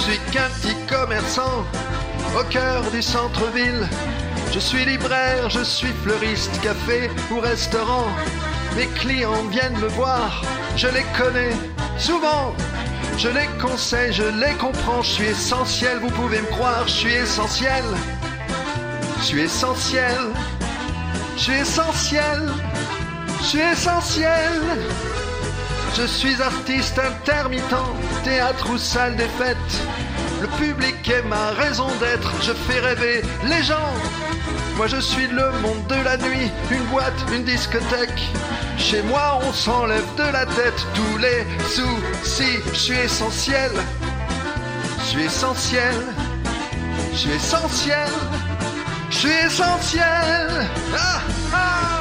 Je suis qu'un petit commerçant au cœur du centre-ville. Je suis libraire, je suis fleuriste, café ou restaurant. Mes clients viennent me voir, je les connais souvent. Je les conseille, je les comprends, je suis essentiel, vous pouvez me croire, je suis essentiel. Je suis essentiel, je suis essentiel, je suis essentiel. Je suis artiste intermittent, théâtre ou salle des fêtes. Le public est ma raison d'être, je fais rêver les gens. Moi je suis le monde de la nuit, une boîte, une discothèque. Chez moi on s'enlève de la tête tous les soucis. Je suis essentiel, je suis essentiel, je suis essentiel, je suis essentiel. Ah, ah.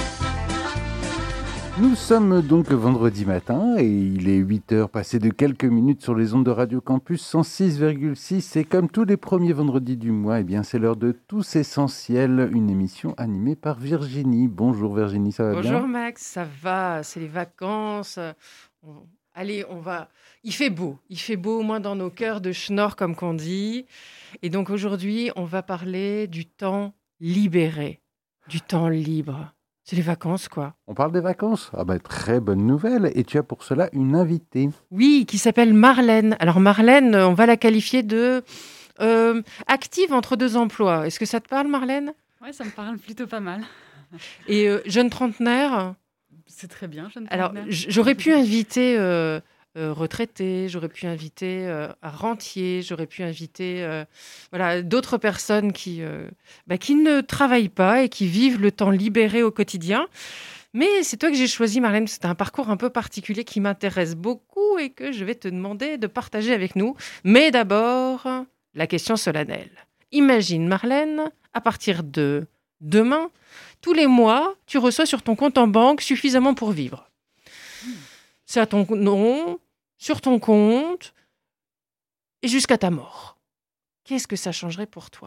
Nous sommes donc vendredi matin et il est 8h passé de quelques minutes sur les ondes de Radio Campus 106,6 et comme tous les premiers vendredis du mois, eh bien c'est l'heure de Tous Essentiels, une émission animée par Virginie. Bonjour Virginie, ça va bien ? Bonjour Max, ça va, c'est les vacances. Allez, on va... Il fait beau au moins dans nos cœurs de schnorr comme qu'on dit. Et donc aujourd'hui, on va parler du temps libéré, du temps libre. C'est les vacances, quoi. On parle des vacances ? Ah bah très bonne nouvelle. Et tu as pour cela une invitée. Oui, qui s'appelle Marlène. Alors Marlène, on va la qualifier de active entre deux emplois. Est-ce que ça te parle, Marlène ? Oui, ça me parle plutôt pas mal. Et jeune trentenaire ? C'est très bien, jeune Alors, trentenaire. j'aurais pu inviter retraités, j'aurais pu inviter rentiers, j'aurais pu inviter d'autres personnes qui ne travaillent pas et qui vivent le temps libéré au quotidien. Mais c'est toi que j'ai choisi, Marlène, parce que c'est un parcours un peu particulier qui m'intéresse beaucoup et que je vais te demander de partager avec nous. Mais d'abord, la question solennelle. Imagine, Marlène, à partir de demain, tous les mois, tu reçois sur ton compte en banque suffisamment pour vivre. C'est à ton nom, sur ton compte, et jusqu'à ta mort. Qu'est-ce que ça changerait pour toi ?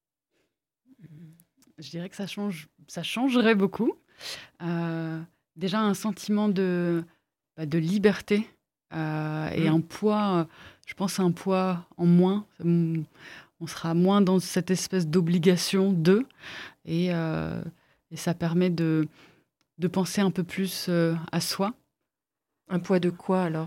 Je dirais que ça changerait beaucoup. Déjà un sentiment de liberté et un poids, je pense un poids en moins. On sera moins dans cette espèce d'obligation et ça permet de penser un peu plus à soi. Un poids de quoi alors ?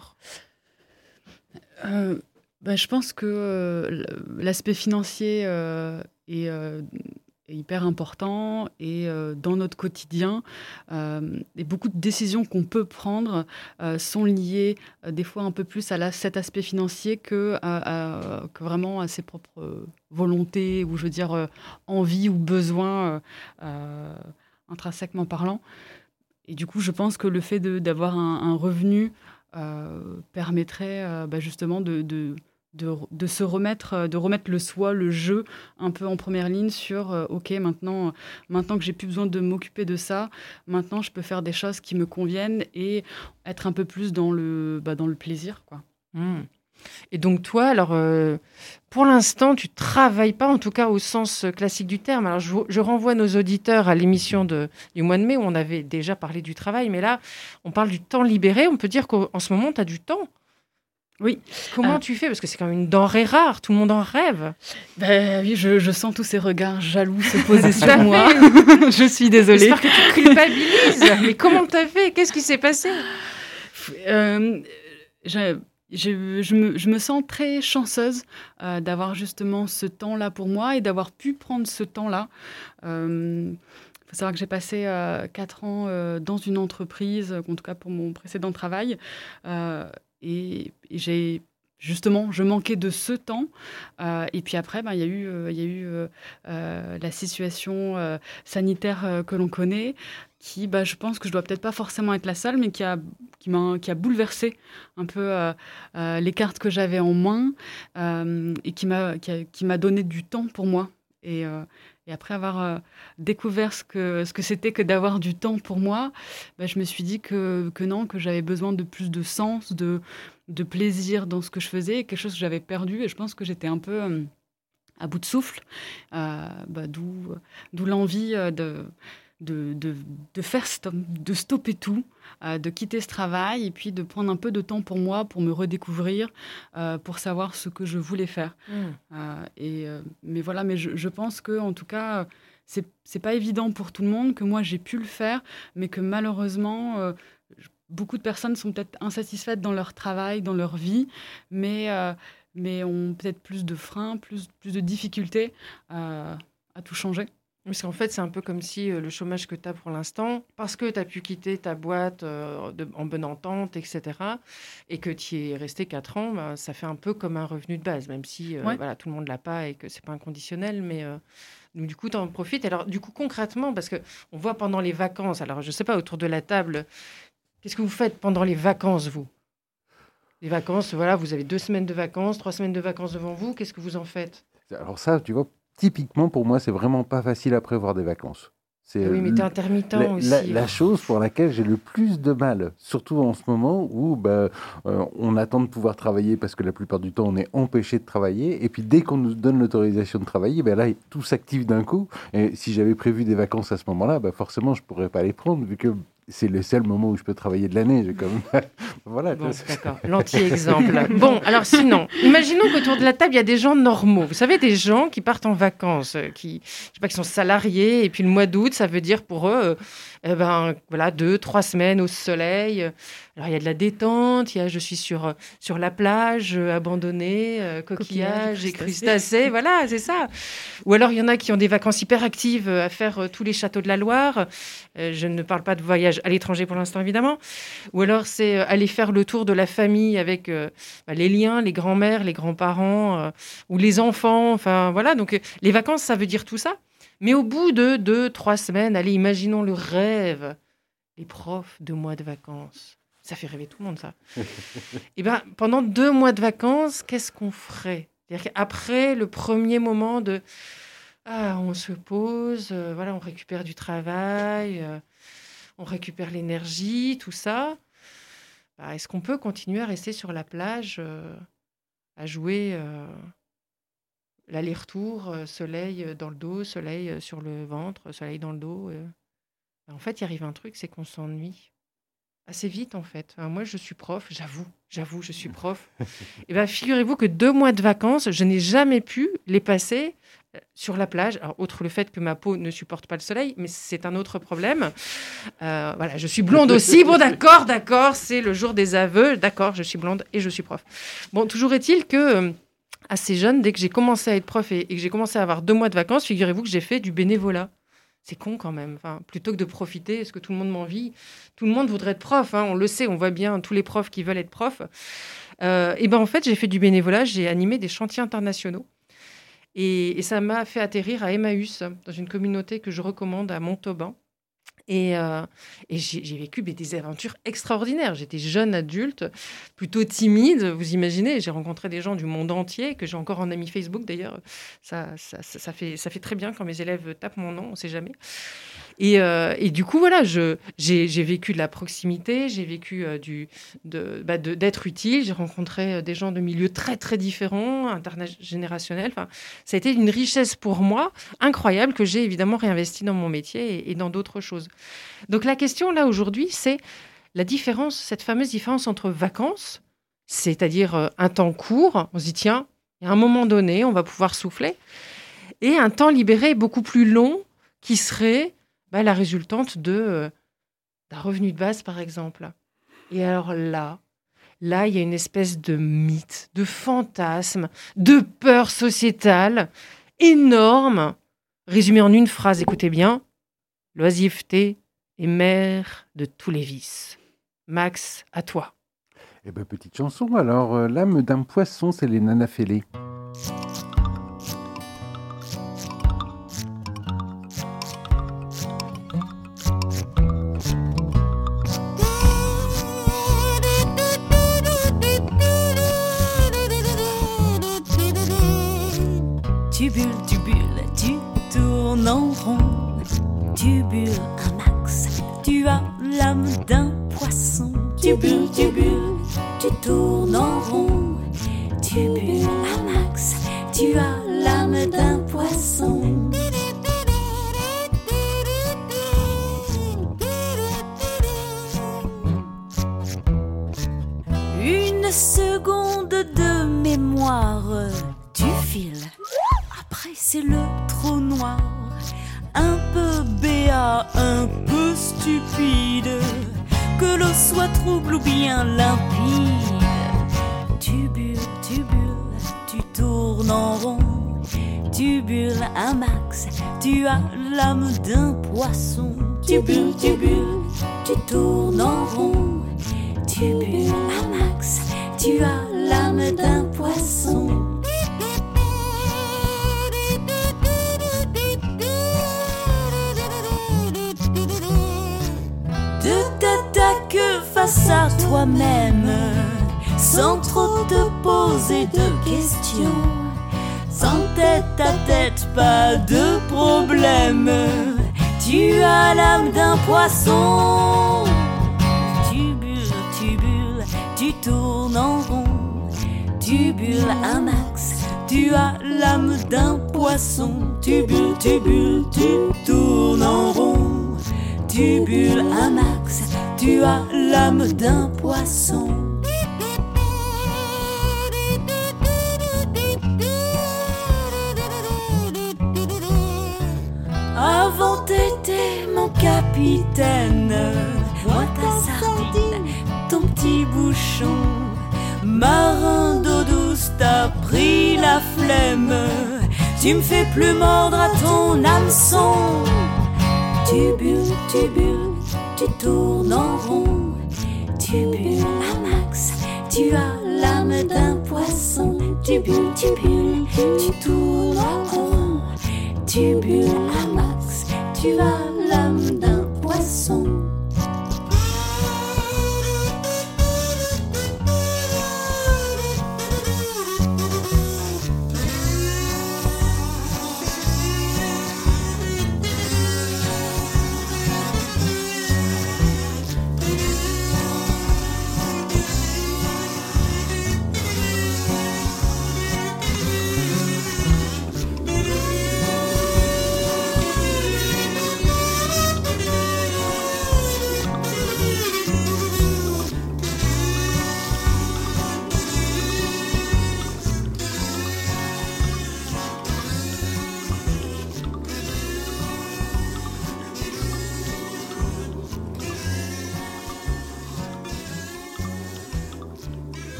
Je pense que l'aspect financier est hyper important et dans notre quotidien, et beaucoup de décisions qu'on peut prendre sont liées des fois un peu plus à cet aspect financier que vraiment à ses propres volontés ou je veux dire envies ou besoins intrinsèquement parlant. Et du coup, je pense que le fait d'avoir un revenu permettrait justement de se remettre, de remettre le soi, le jeu, un peu en première ligne sur OK, maintenant que j'ai plus besoin de m'occuper de ça, maintenant je peux faire des choses qui me conviennent et être un peu plus dans le plaisir, quoi. Et donc toi, alors pour l'instant, tu travailles pas, en tout cas au sens classique du terme. Alors je renvoie nos auditeurs à l'émission du mois de mai où on avait déjà parlé du travail, mais là, on parle du temps libéré. On peut dire qu'en ce moment, tu as du temps. Oui. Comment tu fais ? Parce que c'est quand même une denrée rare, tout le monde en rêve. Oui, je sens tous ces regards jaloux se poser sur moi. Je suis désolée. J'espère que tu culpabilises. Mais comment t'as fait ? Qu'est-ce qui s'est passé ? Je me sens très chanceuse d'avoir justement ce temps-là pour moi et d'avoir pu prendre ce temps-là. Il faut savoir que j'ai passé 4 ans dans une entreprise, en tout cas pour mon précédent travail. Et je manquais de ce temps. Et puis après, il y a eu la situation sanitaire que l'on connaît, qui, je pense que je dois peut-être pas forcément être la seule, mais qui a bouleversé un peu les cartes que j'avais en main et qui m'a donné du temps pour moi. Et après avoir découvert ce que c'était que d'avoir du temps pour moi, je me suis dit que non, que j'avais besoin de plus de sens, de plaisir dans ce que je faisais, quelque chose que j'avais perdu. Et je pense que j'étais un peu à bout de souffle, d'où l'envie faire de stopper tout, de quitter ce travail et puis de prendre un peu de temps pour moi, pour me redécouvrir, pour savoir ce que je voulais faire. Mais voilà, je pense que en tout cas, c'est pas évident pour tout le monde, que moi j'ai pu le faire, mais que malheureusement, beaucoup de personnes sont peut-être insatisfaites dans leur travail, dans leur vie, mais ont peut-être plus de freins, plus de difficultés à tout changer. Parce qu'en fait, c'est un peu comme si le chômage que tu as pour l'instant, parce que tu as pu quitter ta boîte en bonne entente, etc., et que tu y es resté 4 ans, bah, ça fait un peu comme un revenu de base, même si voilà, tout le monde ne l'a pas et que ce n'est pas inconditionnel. Mais donc, du coup, tu en profites. Alors, du coup, concrètement, parce qu'on voit pendant les vacances, alors je ne sais pas, autour de la table, qu'est-ce que vous faites pendant les vacances, vous ? Les vacances, voilà, vous avez 2 semaines de vacances, 3 semaines de vacances devant vous, qu'est-ce que vous en faites ? Alors ça, tu vois, typiquement, pour moi, c'est vraiment pas facile à prévoir des vacances. Oui, mais t'es intermittent aussi. La chose pour laquelle j'ai le plus de mal, surtout en ce moment où on attend de pouvoir travailler parce que la plupart du temps, on est empêché de travailler. Et puis, dès qu'on nous donne l'autorisation de travailler, là, tout s'active d'un coup. Et si j'avais prévu des vacances à ce moment-là, forcément, je ne pourrais pas les prendre vu que c'est le seul moment où je peux travailler de l'année. Voilà. Bon, d'accord, l'anti-exemple. Bon, alors sinon, imaginons qu'autour de la table, il y a des gens normaux. Vous savez, des gens qui partent en vacances, qui sont salariés, et puis le mois d'août, ça veut dire pour eux, 2-3 semaines au soleil. Alors, il y a de la détente, je suis sur la plage, abandonnée, coquillages et crustacés, voilà, c'est ça. Ou alors, il y en a qui ont des vacances hyper actives à faire tous les châteaux de la Loire. Je ne parle pas de voyage à l'étranger pour l'instant, évidemment. Ou alors, c'est aller faire le tour de la famille avec les liens, les grands-mères, les grands-parents ou les enfants. Enfin, voilà, donc les vacances, ça veut dire tout ça. Mais au bout de 2-3 semaines, allez, imaginons le rêve. Les profs, 2 mois de vacances. Ça fait rêver tout le monde, ça. Et pendant 2 mois de vacances, qu'est-ce qu'on ferait ? C'est-à-dire qu'après le premier moment de on se pose, on récupère du travail, on récupère l'énergie, tout ça. Est-ce qu'on peut continuer à rester sur la plage, à jouer l'aller-retour, soleil dans le dos, soleil sur le ventre, soleil dans le dos En fait, il arrive un truc, c'est qu'on s'ennuie. Assez vite, en fait. Moi, je suis prof, j'avoue, je suis prof. Et figurez-vous que 2 mois de vacances, je n'ai jamais pu les passer sur la plage. Alors, outre le fait que ma peau ne supporte pas le soleil, mais c'est un autre problème. Je suis blonde aussi. Bon, d'accord, c'est le jour des aveux. D'accord, je suis blonde et je suis prof. Bon, toujours est-il que assez jeune, dès que j'ai commencé à être prof et que j'ai commencé à avoir 2 mois de vacances, figurez-vous que j'ai fait du bénévolat. C'est con quand même. Plutôt que de profiter, est-ce que tout le monde m'envie ? Tout le monde voudrait être prof, on le sait, on voit bien tous les profs qui veulent être profs. En fait, j'ai fait du bénévolat, j'ai animé des chantiers internationaux. Et ça m'a fait atterrir à Emmaüs, dans une communauté que je recommande à Montauban. Et j'ai vécu des aventures extraordinaires. J'étais jeune adulte, plutôt timide, vous imaginez. J'ai rencontré des gens du monde entier, que j'ai encore en ami Facebook d'ailleurs. Ça fait très bien quand mes élèves tapent mon nom, on ne sait jamais. Et du coup, voilà, j'ai vécu de la proximité, j'ai vécu d'être utile. J'ai rencontré des gens de milieux très, très différents, intergénérationnels. Ça a été une richesse pour moi incroyable que j'ai évidemment réinvesti dans mon métier et dans d'autres choses. Donc la question, là, aujourd'hui, c'est la différence, cette fameuse différence entre vacances, c'est-à-dire un temps court, on se dit, tiens, à un moment donné, on va pouvoir souffler, et un temps libéré beaucoup plus long qui serait la résultante d'un revenu de base, par exemple. Et alors là, il y a une espèce de mythe, de fantasme, de peur sociétale énorme, résumée en une phrase, écoutez bien, l'oisiveté est mère de tous les vices. Max, à toi. Petite chanson, alors, l'âme d'un poisson, c'est les Nana Félé. Tu bulles, tu tournes en rond. Tu bulles un max, tu as l'âme d'un poisson. Tu bulles, tu tournes en rond. Tu bulles un max, tu as l'âme d'un poisson. quelques secondes de mémoire, tu files. Après c'est le trou noir, un peu béat, un peu stupide, que l'eau soit trouble ou bien limpide. Tu bulles, tu tournes en rond, tu bulles un max, tu as l'âme d'un poisson. Tu bulles, tu tournes en rond, tu bulles un max, tu as l'âme d'un poisson. De t'attaquer face à toi-même, sans trop te poser de questions, sans tête à tête, pas de problème. Tu as l'âme d'un poisson. Tu bulles, tu tournes en rond, tu bulles un max, tu as l'âme d'un poisson. Tu bulles, tu tournes en rond, tu bulles un max, tu as l'âme d'un poisson. Avant t'étais mon capitaine, moi ta sardine, ton petit bouchon. Marin d'eau douce, t'as pris la flemme, tu me fais plus mordre à ton hameçon. Tu bulles, tu tournes en rond, tu bulles un max, tu as l'âme d'un poisson. Tu bulles, tu tournes en rond, tu bulles un max, tu as l'âme d'un poisson.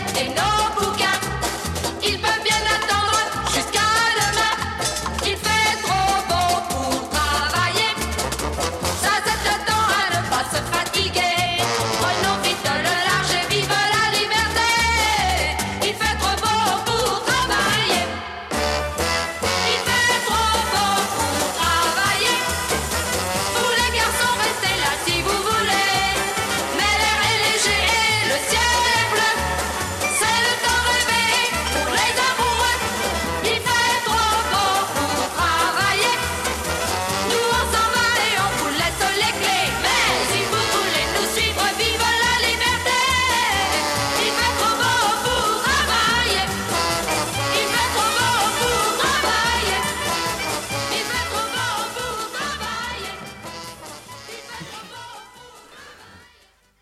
Il fait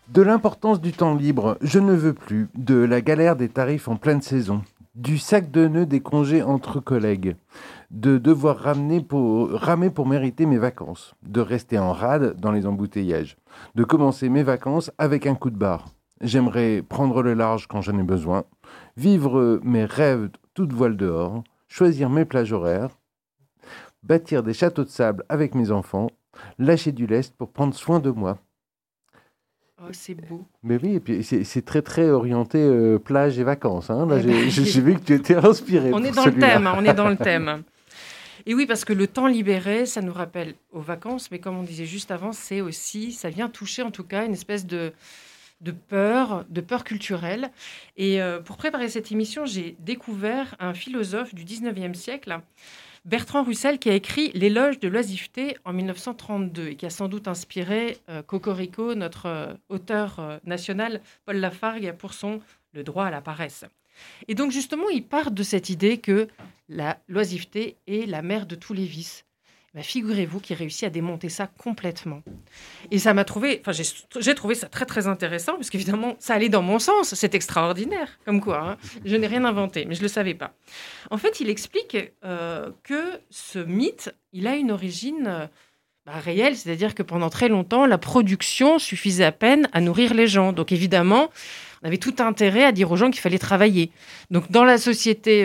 De l'importance du temps libre, je ne veux plus. De la galère des tarifs en pleine saison. Du sac de nœuds des congés entre collègues. De devoir ramer pour mériter mes vacances. De rester en rade dans les embouteillages. De commencer mes vacances avec un coup de barre. J'aimerais prendre le large quand j'en ai besoin. Vivre mes rêves toute voile dehors. Choisir mes plages horaires. Bâtir des châteaux de sable avec mes enfants. Lâcher du lest pour prendre soin de moi. Oh, c'est beau. Mais oui, et puis c'est très très orienté plage et vacances. Hein. Là, j'ai vu que tu étais inspiré. On est dans le thème. Et oui, parce que le temps libéré, ça nous rappelle aux vacances, mais comme on disait juste avant, c'est aussi, ça vient toucher en tout cas une espèce de peur culturelle. Et pour préparer cette émission, j'ai découvert un philosophe du 19e siècle, Bertrand Russell, qui a écrit L'éloge de l'oisiveté en 1932 et qui a sans doute inspiré Cocorico, notre auteur national, Paul Lafargue, pour son Le droit à la paresse. Et donc justement, il part de cette idée que l'oisiveté est la mère de tous les vices. Ben, figurez-vous qu'il réussit à démonter ça complètement. Et ça m'a trouvé, j'ai trouvé ça très très intéressant, parce qu'évidemment, ça allait dans mon sens, c'est extraordinaire, comme quoi, hein. Je n'ai rien inventé, mais je ne le savais pas. En fait, il explique que ce mythe, il a une origine réelle, c'est-à-dire que pendant très longtemps, la production suffisait à peine à nourrir les gens. Donc évidemment, on avait tout intérêt à dire aux gens qu'il fallait travailler. Donc dans la société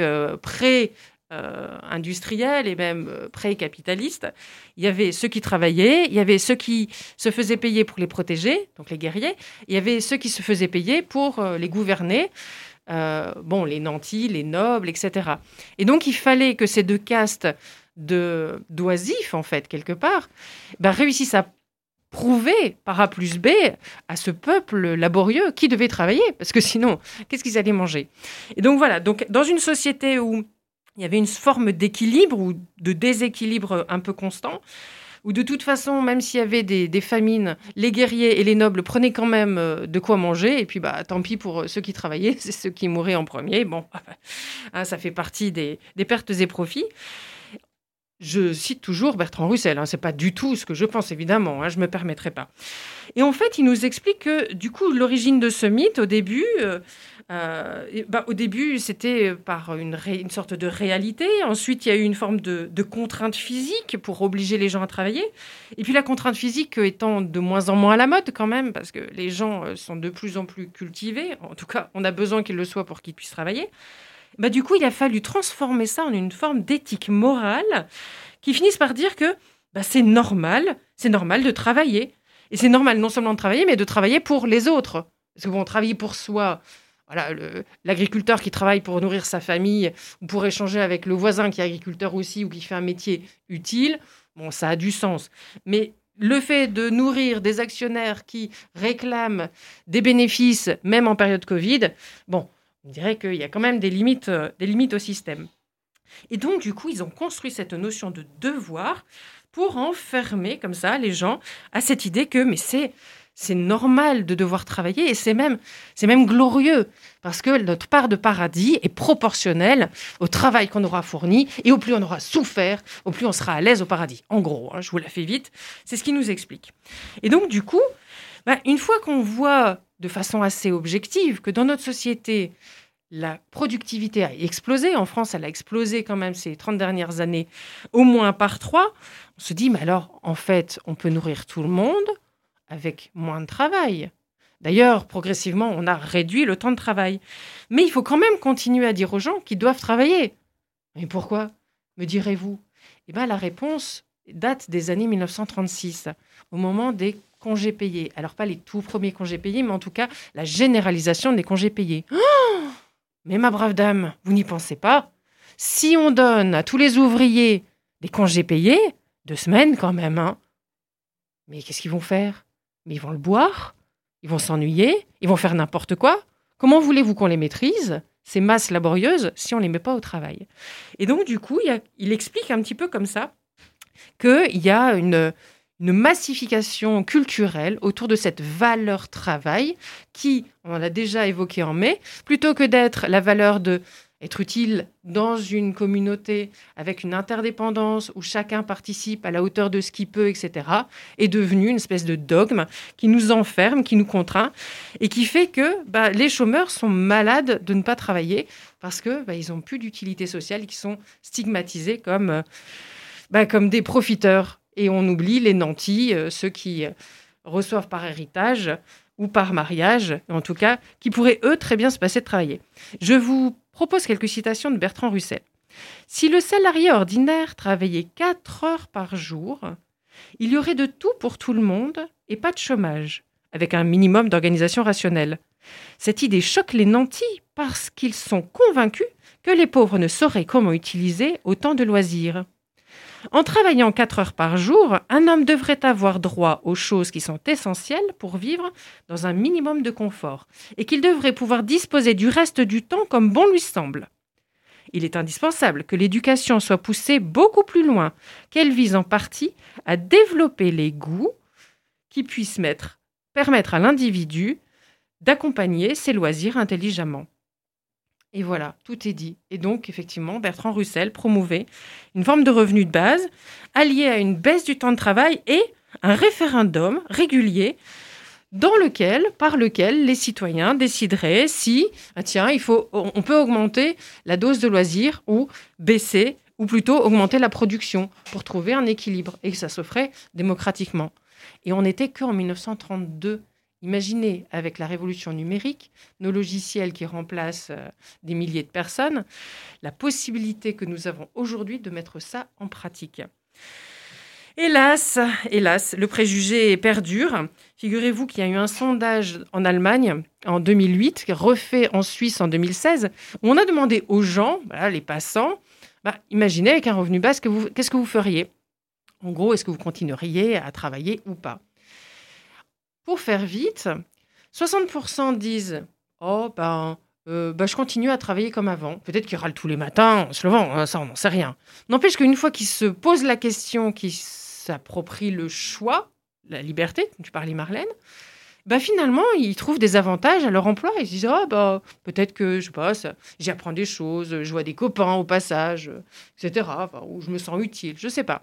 industrielle et même pré-capitaliste, il y avait ceux qui travaillaient, il y avait ceux qui se faisaient payer pour les protéger, donc les guerriers, il y avait ceux qui se faisaient payer pour les gouverner, les nantis, les nobles, etc. Et donc il fallait que ces deux castes d'oisifs, en fait, quelque part, réussissent à prouver par A plus B à ce peuple laborieux qui devait travailler, parce que sinon, qu'est-ce qu'ils allaient manger? Et donc voilà, donc, dans une société où il y avait une forme d'équilibre ou de déséquilibre un peu constant, où de toute façon, même s'il y avait des famines, les guerriers et les nobles prenaient quand même de quoi manger, et puis tant pis pour ceux qui travaillaient, c'est ceux qui mouraient en premier. Bon, ça fait partie des pertes et profits. Je cite toujours Bertrand Russell, c'est pas du tout ce que je pense, évidemment, je me permettrai pas. Et en fait, il nous explique que, du coup, l'origine de ce mythe, au début, c'était par une sorte de réalité. Ensuite, il y a eu une forme de contrainte physique pour obliger les gens à travailler. Et puis, la contrainte physique étant de moins en moins à la mode, quand même, parce que les gens sont de plus en plus cultivés. En tout cas, on a besoin qu'ils le soient pour qu'ils puissent travailler. Du coup, il a fallu transformer ça en une forme d'éthique morale qui finisse par dire que c'est normal de travailler. Et c'est normal non seulement de travailler, mais de travailler pour les autres. Parce que travailler pour soi, voilà, l'agriculteur qui travaille pour nourrir sa famille, ou pour échanger avec le voisin qui est agriculteur aussi, ou qui fait un métier utile, ça a du sens. Mais le fait de nourrir des actionnaires qui réclament des bénéfices, même en période Covid, on dirait qu'il y a quand même des limites au système. Et donc, du coup, ils ont construit cette notion de devoir pour enfermer, comme ça, les gens à cette idée que c'est normal de devoir travailler et c'est même glorieux parce que notre part de paradis est proportionnelle au travail qu'on aura fourni et au plus on aura souffert, au plus on sera à l'aise au paradis. En gros, je vous la fais vite, c'est ce qu'il nous explique. Et donc, du coup, une fois qu'on voit de façon assez objective que dans notre société, la productivité a explosé. En France, elle a explosé quand même ces 30 dernières années, au moins par 3. On se dit, mais alors, en fait, on peut nourrir tout le monde avec moins de travail. D'ailleurs, progressivement, on a réduit le temps de travail. Mais il faut quand même continuer à dire aux gens qu'ils doivent travailler. Mais pourquoi, me direz-vous? La réponse date des années 1936, au moment des congés payés. Alors, pas les tout premiers congés payés, mais en tout cas, la généralisation des congés payés. Mais ma brave dame, vous n'y pensez pas? Si on donne à tous les ouvriers des congés payés, 2 semaines quand même, mais qu'est-ce qu'ils vont faire? Mais ils vont le boire, ils vont s'ennuyer, ils vont faire n'importe quoi. Comment voulez-vous qu'on les maîtrise, ces masses laborieuses, si on ne les met pas au travail? Et donc, du coup, il explique un petit peu comme ça qu'il y a une massification culturelle autour de cette valeur travail qui, on l'a déjà évoqué en mai, plutôt que d'être la valeur de être utile dans une communauté avec une interdépendance où chacun participe à la hauteur de ce qu'il peut, etc., est devenu une espèce de dogme qui nous enferme, qui nous contraint et qui fait que les chômeurs sont malades de ne pas travailler parce qu'ils n'ont plus d'utilité sociale et qu'ils sont stigmatisés comme des profiteurs. Et on oublie les nantis, ceux qui reçoivent par héritage ou par mariage, en tout cas, qui pourraient, eux, très bien se passer de travailler. Je vous propose quelques citations de Bertrand Russell. « Si le salarié ordinaire travaillait 4 heures par jour, il y aurait de tout pour tout le monde et pas de chômage, avec un minimum d'organisation rationnelle. Cette idée choque les nantis parce qu'ils sont convaincus que les pauvres ne sauraient comment utiliser autant de loisirs. En travaillant 4 heures par jour, un homme devrait avoir droit aux choses qui sont essentielles pour vivre dans un minimum de confort et qu'il devrait pouvoir disposer du reste du temps comme bon lui semble. Il est indispensable que l'éducation soit poussée beaucoup plus loin, qu'elle vise en partie à développer les goûts qui puissent permettre à l'individu d'accompagner ses loisirs intelligemment. » Et voilà, tout est dit. Et donc, effectivement, Bertrand Russell promouvait une forme de revenu de base alliée à une baisse du temps de travail et un référendum régulier par lequel les citoyens décideraient si, on peut augmenter la dose de loisirs ou baisser, ou plutôt augmenter la production pour trouver un équilibre et que ça se ferait démocratiquement. Et on n'était qu'en 1932. Imaginez, avec la révolution numérique, nos logiciels qui remplacent des milliers de personnes, la possibilité que nous avons aujourd'hui de mettre ça en pratique. Hélas, le préjugé perdure. Figurez-vous qu'il y a eu un sondage en Allemagne en 2008, refait en Suisse en 2016, où on a demandé aux gens, les passants, imaginez avec un revenu bas, qu'est-ce que vous feriez ? En gros, est-ce que vous continueriez à travailler ou pas ? Pour faire vite, 60% disent « je continue à travailler comme avant. Peut-être qu'ils râlent tous les matins en se levant, ça on n'en sait rien. » N'empêche qu'une fois qu'ils se posent la question, qu'ils s'approprient le choix, la liberté, dont tu parlais Marlène, finalement, ils trouvent des avantages à leur emploi. Ils se disent peut-être que, j'apprends des choses, je vois des copains au passage, etc., ou je me sens utile, je ne sais pas.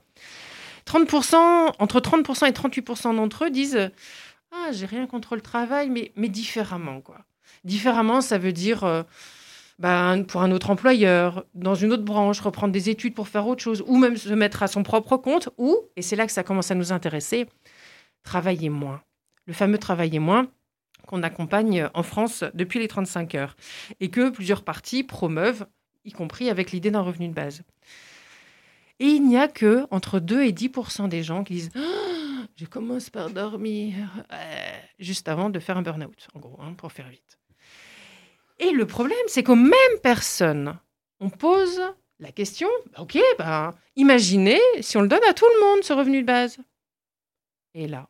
Entre 30% et 38% d'entre eux disent « j'ai rien contre le travail, mais différemment, quoi. » Différemment, ça veut dire pour un autre employeur, dans une autre branche, reprendre des études pour faire autre chose, ou même se mettre à son propre compte, ou, et c'est là que ça commence à nous intéresser, travailler moins. Le fameux travailler moins qu'on accompagne en France depuis les 35 heures, et que plusieurs partis promeuvent, y compris avec l'idée d'un revenu de base. Et il n'y a que entre 2 et 10% des gens qui disent « je commence par dormir » juste avant de faire un burn-out, en gros, pour faire vite. Et le problème, c'est qu'aux mêmes personnes, on pose la question imaginez si on le donne à tout le monde, ce revenu de base. Et là,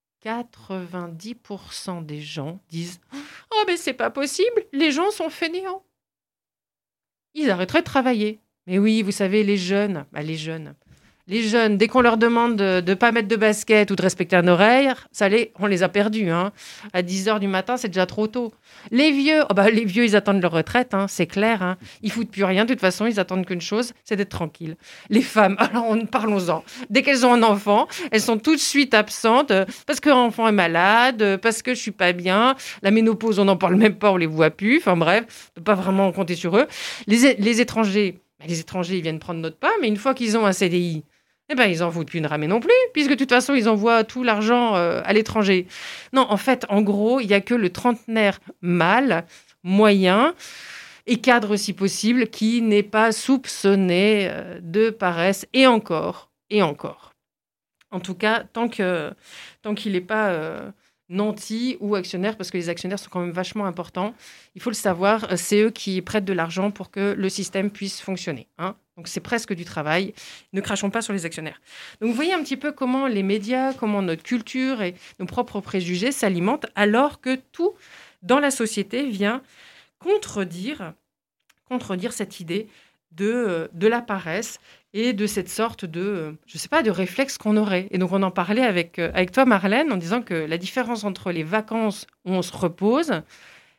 90% des gens disent « mais c'est pas possible, les gens sont fainéants. Ils arrêteraient de travailler. » Mais oui, vous savez, les jeunes, dès qu'on leur demande de ne pas mettre de basket ou de respecter un horaire, on les a perdus. À 10h du matin, c'est déjà trop tôt. Les vieux, ils attendent leur retraite, c'est clair. Ils foutent plus rien, de toute façon, ils attendent qu'une chose, c'est d'être tranquilles. Les femmes, alors parlons-en. Dès qu'elles ont un enfant, elles sont tout de suite absentes parce que l'enfant est malade, parce que je suis pas bien. La ménopause, on n'en parle même pas, on les voit plus. Enfin bref, on ne peut pas vraiment compter sur eux. Les étrangers, ils viennent prendre notre pas, mais une fois qu'ils ont un CDI, ils n'en foutent plus une ramée non plus, puisque de toute façon, ils envoient tout l'argent à l'étranger. Non, en fait, en gros, il n'y a que le trentenaire mâle, moyen, et cadre si possible, qui n'est pas soupçonné de paresse, et encore. En tout cas, tant qu'il n'est pas nanti ou actionnaire, parce que les actionnaires sont quand même vachement importants, il faut le savoir, c'est eux qui prêtent de l'argent pour que le système puisse fonctionner. Donc c'est presque du travail. Ne crachons pas sur les actionnaires. Donc vous voyez un petit peu comment les médias, comment notre culture et nos propres préjugés s'alimentent, alors que tout dans la société vient contredire cette idée de la paresse et de cette sorte de, de réflexe qu'on aurait. Et donc, on en parlait avec toi, Marlène, en disant que la différence entre les vacances où on se repose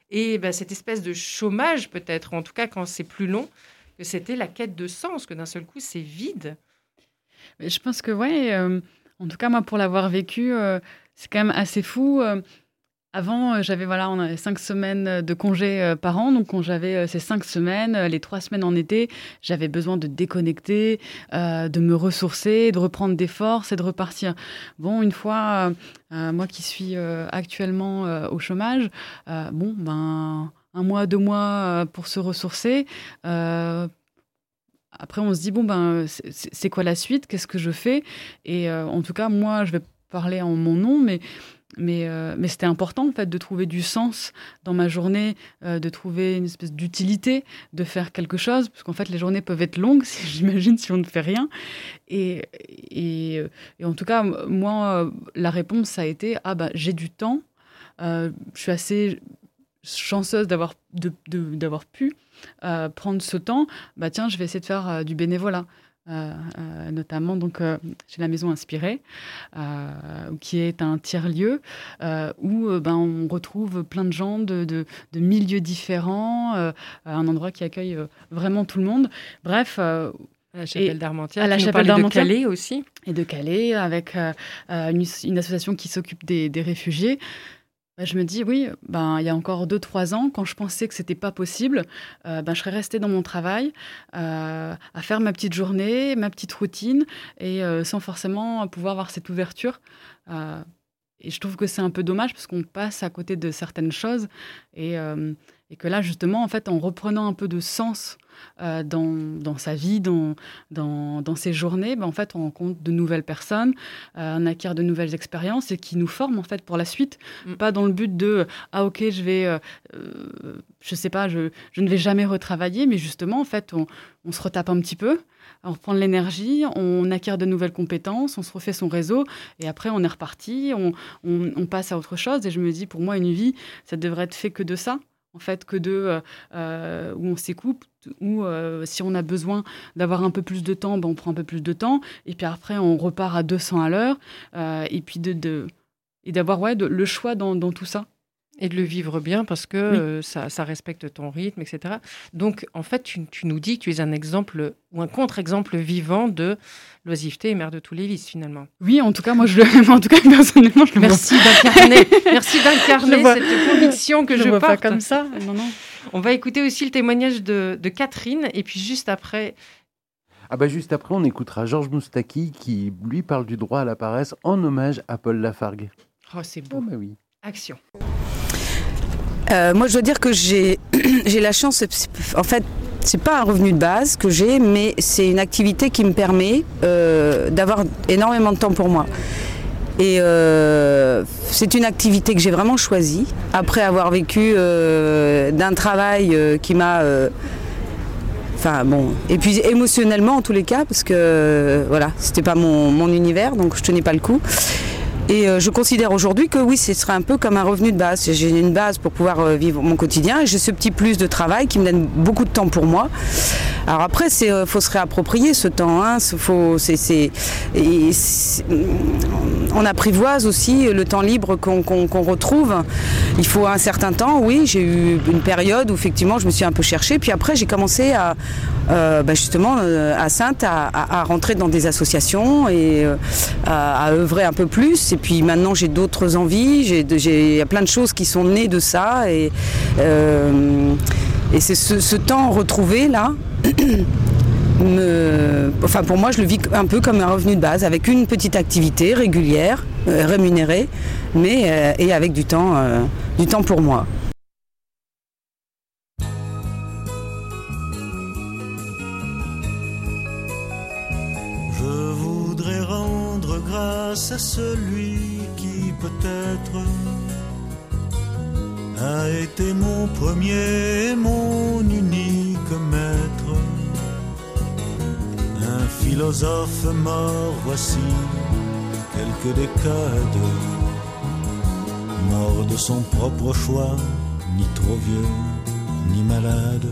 Et cette espèce de chômage, peut-être, en tout cas quand c'est plus long, que c'était la quête de sens, que d'un seul coup, c'est vide. Mais je pense que, en tout cas, moi, pour l'avoir vécu, c'est quand même assez fou. Avant, on avait 5 semaines de congés par an. Donc, quand j'avais ces 5 semaines, les 3 semaines en été, j'avais besoin de déconnecter, de me ressourcer, de reprendre des forces et de repartir. Bon, une fois, moi qui suis actuellement au chômage, un mois, 2 mois pour se ressourcer. Après, on se dit, c'est quoi la suite ? Qu'est-ce que je fais ? Et en tout cas, moi, je vais parler en mon nom, mais c'était important en fait de trouver du sens dans ma journée, de trouver une espèce d'utilité, de faire quelque chose, parce qu'en fait les journées peuvent être longues, j'imagine, si on ne fait rien. Et en tout cas, moi, la réponse ça a été j'ai du temps, je suis assez chanceuse d'avoir pu prendre ce temps. Tiens, je vais essayer de faire du bénévolat. Notamment donc chez la Maison Inspirée, qui est un tiers-lieu où on retrouve plein de gens de milieux différents, un endroit qui accueille vraiment tout le monde. Bref, à la chapelle d'Armentières, à la chapelle d'Armentières de Calais aussi, et de Calais avec une association qui s'occupe des réfugiés. Je me dis, oui, il y a encore 2-3 ans, quand je pensais que ce n'était pas possible, je serais restée dans mon travail, à faire ma petite journée, ma petite routine, et sans forcément pouvoir avoir cette ouverture. Et je trouve que c'est un peu dommage, parce qu'on passe à côté de certaines choses, et que là, justement, en fait, en reprenant un peu de sens dans sa vie, dans ses journées, en fait, on rencontre de nouvelles personnes, on acquiert de nouvelles expériences et qui nous forment en fait pour la suite. Pas dans le but de ok, je vais, je sais pas, je ne vais jamais retravailler, mais justement en fait, on se retape un petit peu, on reprend de l'énergie, on acquiert de nouvelles compétences, on se refait son réseau et après on est reparti, on passe à autre chose. Et je me dis, pour moi, une vie, ça devrait être fait que de ça. En fait, que où on s'écoute, où si on a besoin d'avoir un peu plus de temps, on prend un peu plus de temps, et puis après on repart à 200 à l'heure, et puis d'avoir le choix dans tout ça. Et de le vivre bien parce que ça respecte ton rythme, etc. Donc, en fait, tu nous dis que tu es un exemple ou un contre-exemple vivant de l'oisiveté et mère de tous les vices, finalement. Oui, en tout cas, moi, personnellement, je le Merci d'incarner cette conviction que je vois porte. Pas comme ça, non. On va écouter aussi le témoignage de Catherine, et puis juste après... Juste après, on écoutera Georges Moustaki qui, lui, parle du droit à la paresse en hommage à Paul Lafargue. Oh, c'est beau. Oui. Action. Moi, je dois dire que j'ai la chance, en fait, c'est pas un revenu de base que j'ai, mais c'est une activité qui me permet d'avoir énormément de temps pour moi. Et c'est une activité que j'ai vraiment choisie, après avoir vécu d'un travail qui m'a... et puis émotionnellement en tous les cas, parce que c'était pas mon univers, donc je tenais pas le coup. Et je considère aujourd'hui que oui, ce serait un peu comme un revenu de base. J'ai une base pour pouvoir vivre mon quotidien et j'ai ce petit plus de travail qui me donne beaucoup de temps pour moi. Alors après, faut se réapproprier ce temps. On apprivoise aussi le temps libre qu'on retrouve. Il faut un certain temps. Oui, j'ai eu une période où effectivement je me suis un peu cherchée. Puis après, j'ai commencé à Saintes à rentrer dans des associations et à œuvrer un peu plus. Et puis maintenant, j'ai d'autres envies. Il y a plein de choses qui sont nées de ça. Et c'est ce temps retrouvé là. Pour moi, je le vis un peu comme un revenu de base, avec une petite activité régulière, rémunérée, et avec du temps pour moi. Je voudrais rendre grâce à celui qui peut-être a été mon premier, mon unique maître. Un philosophe mort, voici quelques décades. Mort de son propre choix, ni trop vieux, ni malade.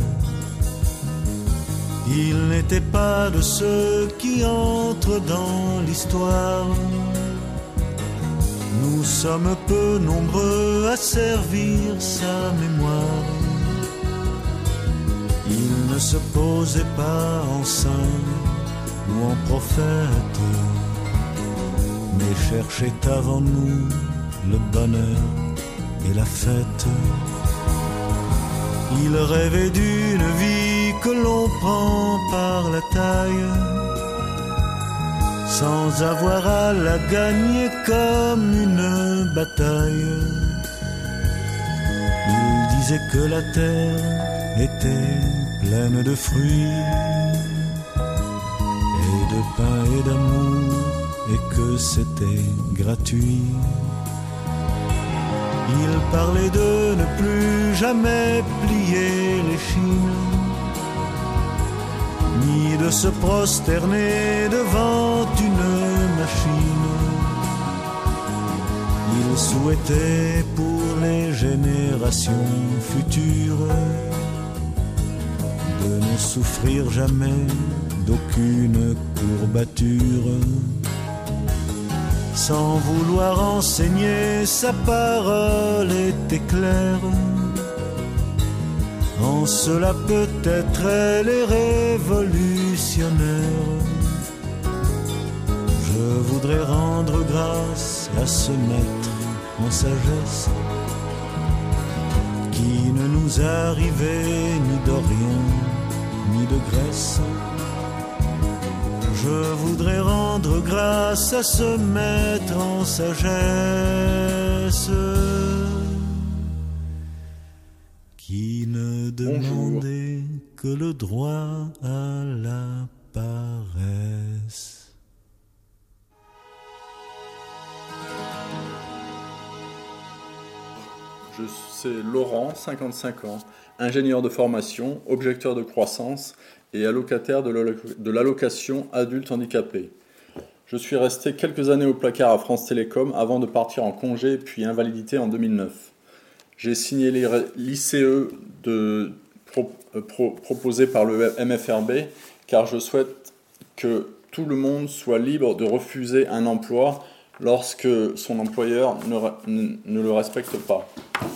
Il n'était pas de ceux qui entrent dans l'histoire Nous sommes peu nombreux à servir sa mémoire. Il ne se posait pas en saint ou en prophète, mais cherchait avant nous le bonheur et la fête. Il rêvait d'une vie que l'on prend par la taille, sans avoir à la gagner comme une bataille. Il disait que la terre était pleine de fruits et de pain et d'amour, et que c'était gratuit. Il parlait de ne plus jamais plier l'échine, ni de se prosterner devant une machine. Il souhaitait pour les générations futures de ne souffrir jamais d'aucune courbature. Sans vouloir enseigner, sa parole était claire. En cela peut-être elle est révolutionnaire. Je voudrais rendre grâce à ce maître en sagesse, qui ne nous arrivait ni d'Orient ni de Grèce. Je voudrais rendre grâce à ce maître en sagesse, qui ne demandait que le droit à la paresse. C'est Laurent, 55 ans, ingénieur de formation, objecteur de croissance et allocataire de l'allocation adulte handicapé. Je suis resté quelques années au placard à France Télécom avant de partir en congé puis invalidité en 2009. J'ai signé l'ICE proposé par le MFRB car je souhaite que tout le monde soit libre de refuser un emploi lorsque son employeur ne le respecte pas.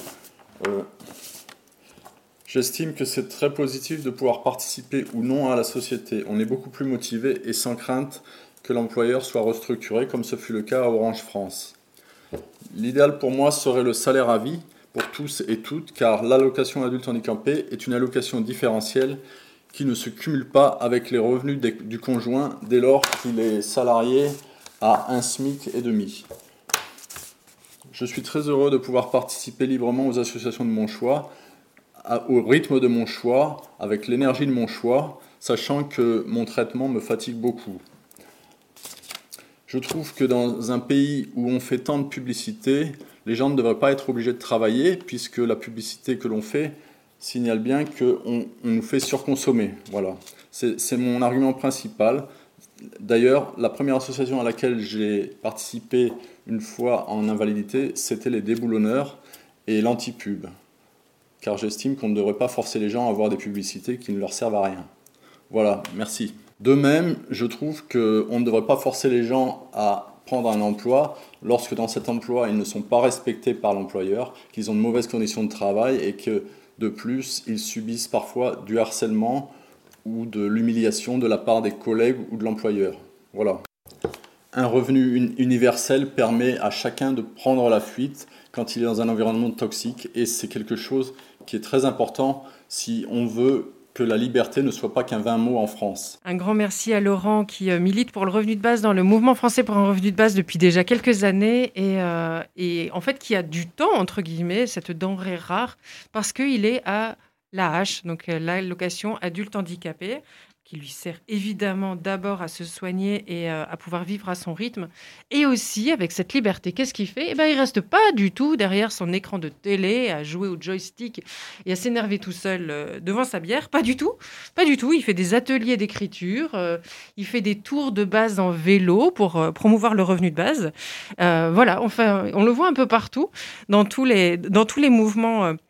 J'estime que c'est très positif de pouvoir participer ou non à la société. On est beaucoup plus motivé et sans crainte que l'employeur soit restructuré, comme ce fut le cas à Orange France. L'idéal pour moi serait le salaire à vie pour tous et toutes, car l'allocation adulte handicapé est une allocation différentielle qui ne se cumule pas avec les revenus du conjoint dès lors qu'il est salarié à 1 SMIC et demi. Je suis très heureux de pouvoir participer librement aux associations de mon choix, au rythme de mon choix, avec l'énergie de mon choix, sachant que mon traitement me fatigue beaucoup. Je trouve que dans un pays où on fait tant de publicité, les gens ne devraient pas être obligés de travailler, puisque la publicité que l'on fait signale bien qu'on nous fait surconsommer. Voilà. C'est mon argument principal. D'ailleurs, la première association à laquelle j'ai participé une fois en invalidité, c'était les déboulonneurs et l'antipub. Car j'estime qu'on ne devrait pas forcer les gens à avoir des publicités qui ne leur servent à rien. Voilà, merci. De même, je trouve qu'on ne devrait pas forcer les gens à prendre un emploi lorsque dans cet emploi, ils ne sont pas respectés par l'employeur, qu'ils ont de mauvaises conditions de travail et que, de plus, ils subissent parfois du harcèlement ou de l'humiliation de la part des collègues ou de l'employeur. Voilà. Un revenu universel permet à chacun de prendre la fuite quand il est dans un environnement toxique et c'est quelque chose qui est très important si on veut que la liberté ne soit pas qu'un vain mot en France. Un grand merci à Laurent qui milite pour le revenu de base dans le mouvement français pour un revenu de base depuis déjà quelques années et en fait qui a du temps, entre guillemets, cette denrée rare, parce qu'il est à l'AH, donc l'allocation adulte handicapé, qui lui sert évidemment d'abord à se soigner et à pouvoir vivre à son rythme. Et aussi, avec cette liberté, qu'est-ce qu'il fait ? Il ne reste pas du tout derrière son écran de télé à jouer au joystick et à s'énerver tout seul devant sa bière. Pas du tout. Pas du tout. Il fait des ateliers d'écriture. Il fait des tours de base en vélo pour promouvoir le revenu de base. Voilà, enfin, on le voit un peu partout dans tous les mouvements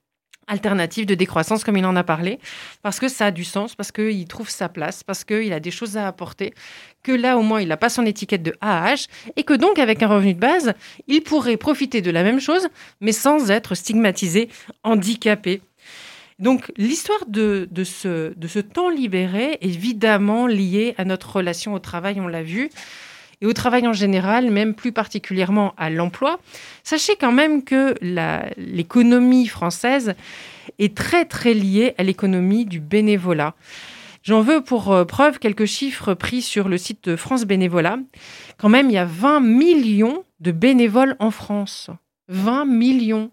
alternative de décroissance, comme il en a parlé, parce que ça a du sens, parce qu'il trouve sa place, parce qu'il a des choses à apporter, que là, au moins, il n'a pas son étiquette de A à H, et que donc, avec un revenu de base, il pourrait profiter de la même chose, mais sans être stigmatisé, handicapé. Donc, l'histoire de ce temps libéré est évidemment liée à notre relation au travail, on l'a vu, et au travail en général, même plus particulièrement à l'emploi. Sachez quand même que l'économie française est très, très liée à l'économie du bénévolat. J'en veux pour preuve quelques chiffres pris sur le site de France Bénévolat. Quand même, il y a 20 millions de bénévoles en France. 20 millions.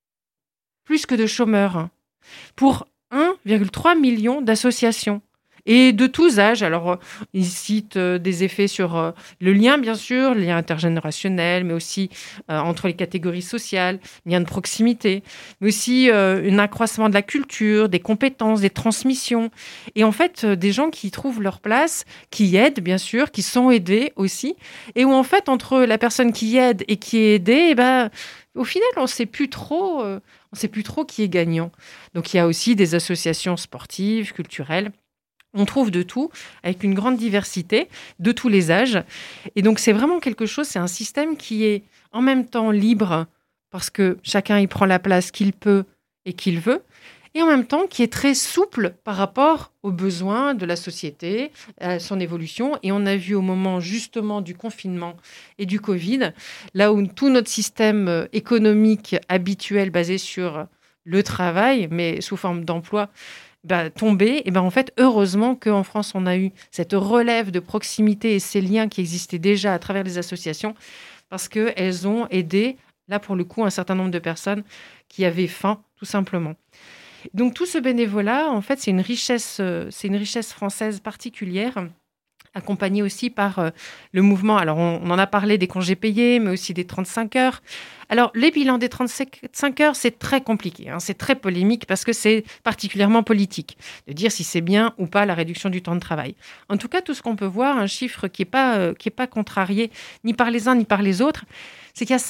Plus que de chômeurs. Pour 1,3 million d'associations. Et de tous âges. Alors, il cite des effets sur le lien, bien sûr, le lien intergénérationnel, mais aussi entre les catégories sociales, lien de proximité, mais aussi un accroissement de la culture, des compétences, des transmissions. Et en fait, des gens qui trouvent leur place, qui aident, bien sûr, qui sont aidés aussi, et où en fait, entre la personne qui aide et qui est aidée, eh ben, au final, on ne sait plus trop qui est gagnant. Donc, il y a aussi des associations sportives, culturelles. On trouve de tout, avec une grande diversité, de tous les âges. Et donc, c'est vraiment quelque chose, c'est un système qui est en même temps libre, parce que chacun y prend la place qu'il peut et qu'il veut, et en même temps qui est très souple par rapport aux besoins de la société, à son évolution. Et on a vu au moment justement du confinement et du Covid, là où tout notre système économique habituel basé sur le travail, mais sous forme d'emploi, tomber, et en fait, heureusement qu'en France, on a eu cette relève de proximité et ces liens qui existaient déjà à travers les associations, parce qu'elles ont aidé, là pour le coup, un certain nombre de personnes qui avaient faim, tout simplement. Donc tout ce bénévolat, en fait, c'est une richesse française particulière, accompagnée aussi par le mouvement. Alors, on en a parlé des congés payés, mais aussi des 35 heures. Alors, les bilans des 35 heures, c'est très compliqué, c'est très polémique parce que c'est particulièrement politique de dire si c'est bien ou pas la réduction du temps de travail. En tout cas, tout ce qu'on peut voir, un chiffre qui est pas contrarié ni par les uns ni par les autres, c'est qu'il y a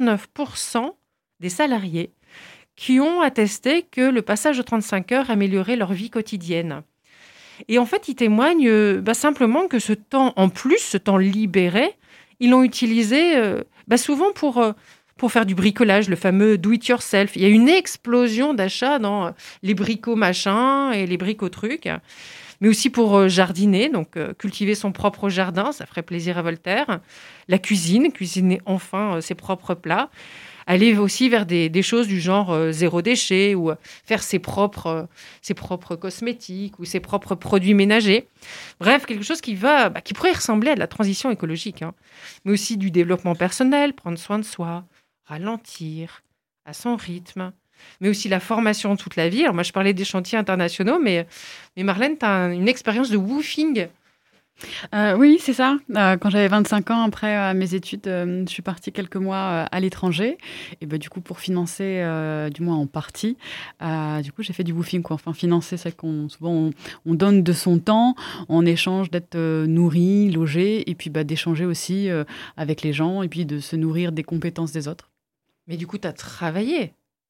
59% des salariés qui ont attesté que le passage aux 35 heures améliorait leur vie quotidienne. Et en fait, ils témoignent simplement que ce temps en plus, ce temps libéré, ils l'ont utilisé souvent pour faire du bricolage, le fameux do-it-yourself. Il y a une explosion d'achats dans les brico-machins et les brico-trucs, mais aussi pour jardiner, donc cultiver son propre jardin, ça ferait plaisir à Voltaire. La cuisiner enfin ses propres plats. Aller aussi vers des choses du genre zéro déchet ou faire ses propres cosmétiques ou ses propres produits ménagers. Bref, quelque chose qui pourrait ressembler à de la transition écologique, mais aussi du développement personnel, prendre soin de soi, ralentir à son rythme, mais aussi la formation toute la vie. Alors moi, je parlais des chantiers internationaux, mais Marlène, tu as une expérience de woofing. Oui, c'est ça. Quand j'avais 25 ans, après mes études, je suis partie quelques mois à l'étranger. Et du coup, pour financer, du moins en partie, du coup, j'ai fait du woofing, quoi. Enfin, financer, c'est souvent on donne de son temps en échange d'être nourri, logé, et puis d'échanger aussi avec les gens, et puis de se nourrir des compétences des autres. Mais du coup, tu as travaillé.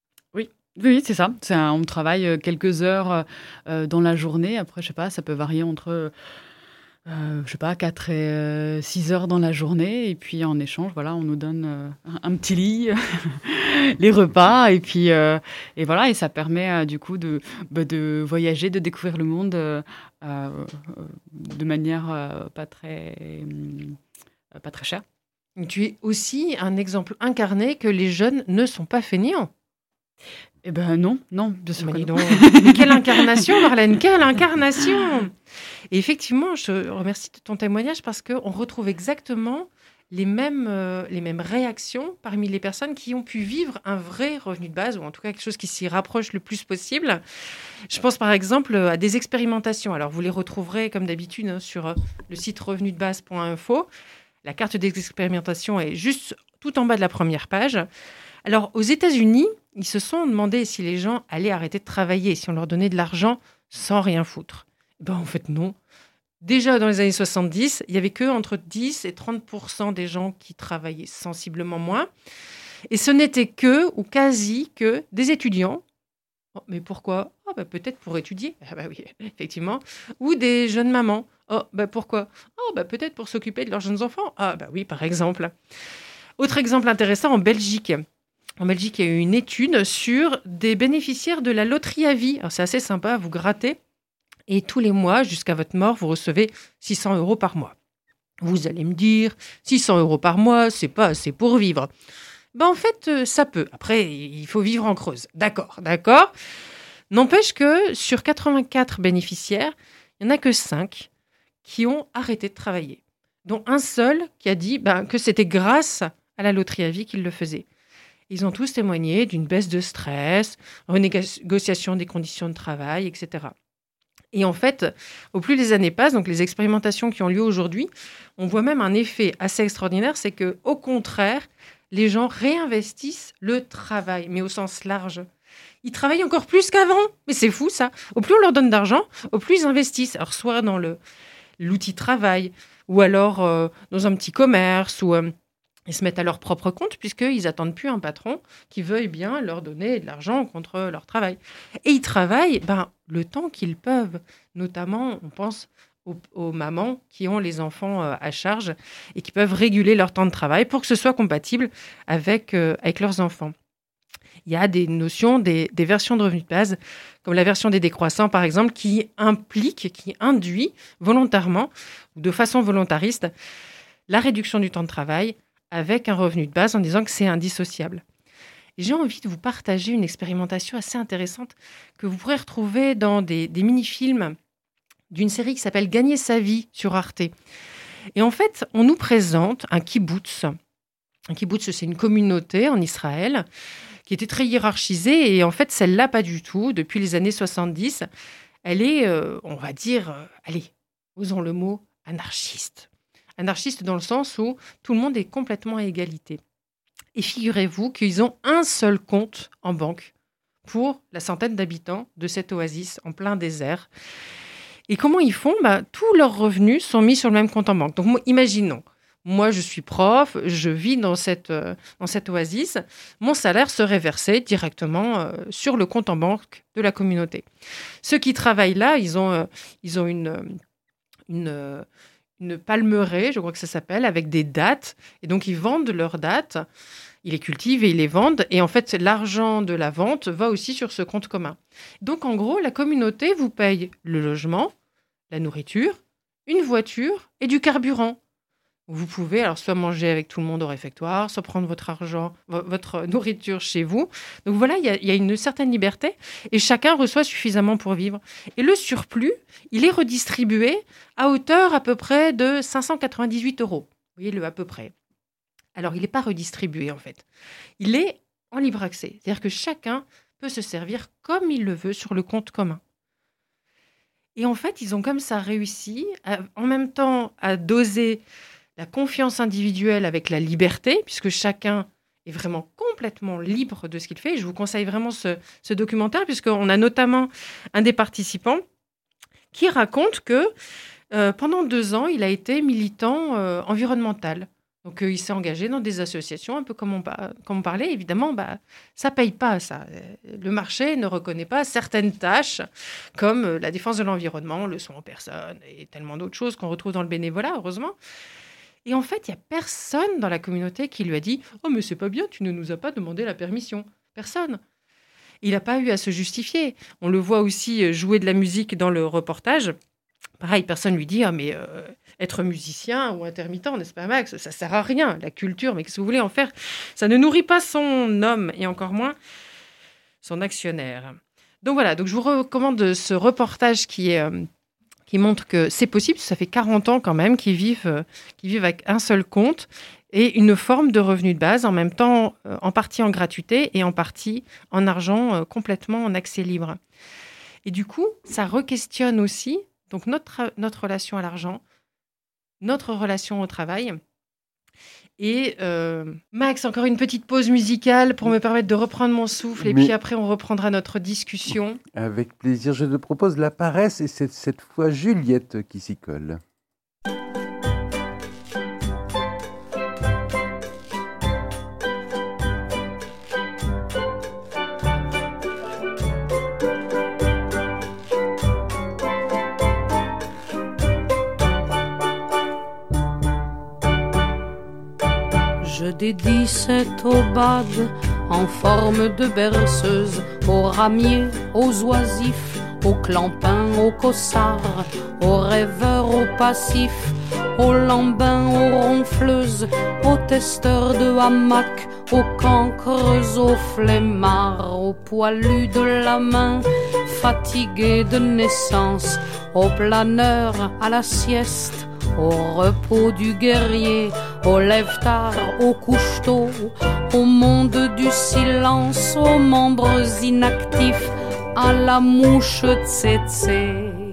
Oui, c'est ça. On travaille quelques heures dans la journée. Après, je sais pas, ça peut varier entre... 4 et 6 heures dans la journée. Et puis, en échange, on nous donne un petit lit, les repas. Et puis, et ça permet du coup de voyager, de découvrir le monde de manière pas très chère. Tu es aussi un exemple incarné que les jeunes ne sont pas feignants. Eh ben non, de ce côté. Mais quelle incarnation, Marlène, quelle incarnation! Et effectivement, je remercie de ton témoignage parce qu'on retrouve exactement les mêmes réactions parmi les personnes qui ont pu vivre un vrai revenu de base, ou en tout cas quelque chose qui s'y rapproche le plus possible. Je pense par exemple à des expérimentations. Alors vous les retrouverez comme d'habitude sur le site revenudebase.info. La carte des expérimentations est juste tout en bas de la première page. Alors, aux États-Unis, ils se sont demandé si les gens allaient arrêter de travailler, si on leur donnait de l'argent sans rien foutre. En fait, non. Déjà, dans les années 70, il n'y avait que entre 10 et 30% des gens qui travaillaient sensiblement moins. Et ce n'était que, ou quasi que, des étudiants Oh, mais pourquoi? Ah, bah, peut-être pour étudier. Ah, bah oui, effectivement. Ou des jeunes mamans. Oh, bah pourquoi? Oh, bah peut-être pour s'occuper de leurs jeunes enfants. Ah, bah oui, par exemple. Autre exemple intéressant, en Belgique. En Belgique, il y a eu une étude sur des bénéficiaires de la loterie à vie. Alors, c'est assez sympa, vous grattez. Et tous les mois, jusqu'à votre mort, vous recevez 600 € par mois. Vous allez me dire, 600 € par mois, c'est pas assez pour vivre. Ben, en fait, ça peut. Après, il faut vivre en Creuse. D'accord. N'empêche que sur 84 bénéficiaires, il n'y en a que 5 qui ont arrêté de travailler, dont un seul qui a dit que c'était grâce à la loterie à vie qu'il le faisait. Ils ont tous témoigné d'une baisse de stress, renégociation des conditions de travail, etc. Et en fait, au plus les années passent, donc les expérimentations qui ont lieu aujourd'hui, on voit même un effet assez extraordinaire, c'est que, au contraire, les gens réinvestissent le travail, mais au sens large. Ils travaillent encore plus qu'avant, mais c'est fou ça. Au plus on leur donne d'argent, au plus ils investissent. Alors soit dans l'outil travail, ou alors dans un petit commerce, ou ils se mettent à leur propre compte, puisqu'ils n'attendent plus un patron qui veuille bien leur donner de l'argent contre leur travail. Et ils travaillent le temps qu'ils peuvent. Notamment, on pense aux mamans qui ont les enfants à charge et qui peuvent réguler leur temps de travail pour que ce soit compatible avec leurs enfants. Il y a des notions, des versions de revenus de base, comme la version des décroissants, par exemple, qui induit volontairement, ou de façon volontariste, la réduction du temps de travail avec un revenu de base en disant que c'est indissociable. Et j'ai envie de vous partager une expérimentation assez intéressante que vous pourrez retrouver dans des mini-films d'une série qui s'appelle « Gagner sa vie » sur Arte. Et en fait, on nous présente un kibbutz. Un kibbutz, c'est une communauté en Israël qui était très hiérarchisée. Et en fait, celle-là, pas du tout. Depuis les années 70, elle est, on va dire, osons le mot, anarchiste. Anarchiste dans le sens où tout le monde est complètement à égalité. Et figurez-vous qu'ils ont un seul compte en banque pour la centaine d'habitants de cette oasis en plein désert. Et comment ils font? Tous leurs revenus sont mis sur le même compte en banque. Donc, imaginons, moi, je suis prof, je vis dans cette oasis. Mon salaire serait versé directement sur le compte en banque de la communauté. Ceux qui travaillent là, ils ont une palmeraie, je crois que ça s'appelle, avec des dattes. Et donc, ils vendent leurs dattes, ils les cultivent et ils les vendent. Et en fait, l'argent de la vente va aussi sur ce compte commun. Donc, en gros, la communauté vous paye le logement, la nourriture, une voiture et du carburant. Vous pouvez alors soit manger avec tout le monde au réfectoire, soit prendre votre argent, votre nourriture chez vous. Donc voilà, il y a une certaine liberté et chacun reçoit suffisamment pour vivre. Et le surplus, il est redistribué à hauteur à peu près de 598 €. Vous voyez le à peu près. Alors, il n'est pas redistribué en fait. Il est en libre accès. C'est-à-dire que chacun peut se servir comme il le veut sur le compte commun. Et en fait, ils ont comme ça réussi en même temps à doser la confiance individuelle avec la liberté, puisque chacun est vraiment complètement libre de ce qu'il fait. Et je vous conseille vraiment ce documentaire, puisqu'on a notamment un des participants qui raconte que pendant 2 ans, il a été militant environnemental. Donc, il s'est engagé dans des associations, un peu comme on parlait. Évidemment, ça ne paye pas, ça. Le marché ne reconnaît pas certaines tâches, comme la défense de l'environnement, le soin aux personnes et tellement d'autres choses qu'on retrouve dans le bénévolat, heureusement. Et en fait, il n'y a personne dans la communauté qui lui a dit « Oh, mais c'est pas bien, tu ne nous as pas demandé la permission. » Personne. Il n'a pas eu à se justifier. On le voit aussi jouer de la musique dans le reportage. Pareil, personne lui dit « Ah, mais être musicien ou intermittent, n'est-ce pas, Max? Ça ne sert à rien. La culture, mais qu'est-ce que vous voulez en faire? Ça ne nourrit pas son homme et encore moins son actionnaire. » Donc voilà, donc je vous recommande ce reportage qui montre que c'est possible. Ça fait 40 ans quand même qu'ils vivent avec un seul compte et une forme de revenu de base, en même temps en partie en gratuité et en partie en argent complètement en accès libre. Et du coup, ça re-questionne aussi donc notre relation à l'argent, notre relation au travail. Et Max, encore une petite pause musicale pour me permettre de reprendre mon souffle. Et puis après, on reprendra notre discussion. Avec plaisir, je te propose La Paresse et c'est cette fois Juliette qui s'y colle. Je dédie cette aubade en forme de berceuse aux ramiers, aux oisifs, aux clampins, aux cossards, aux rêveurs, aux passifs, aux lambins, aux ronfleuses, aux testeurs de hamac, aux cancres, aux flemmards, aux poilus de la main, fatigués de naissance, aux planeurs à la sieste, au repos du guerrier, au lève-tard, au couche-tôt, au monde du silence, aux membres inactifs, à la mouche tsetse.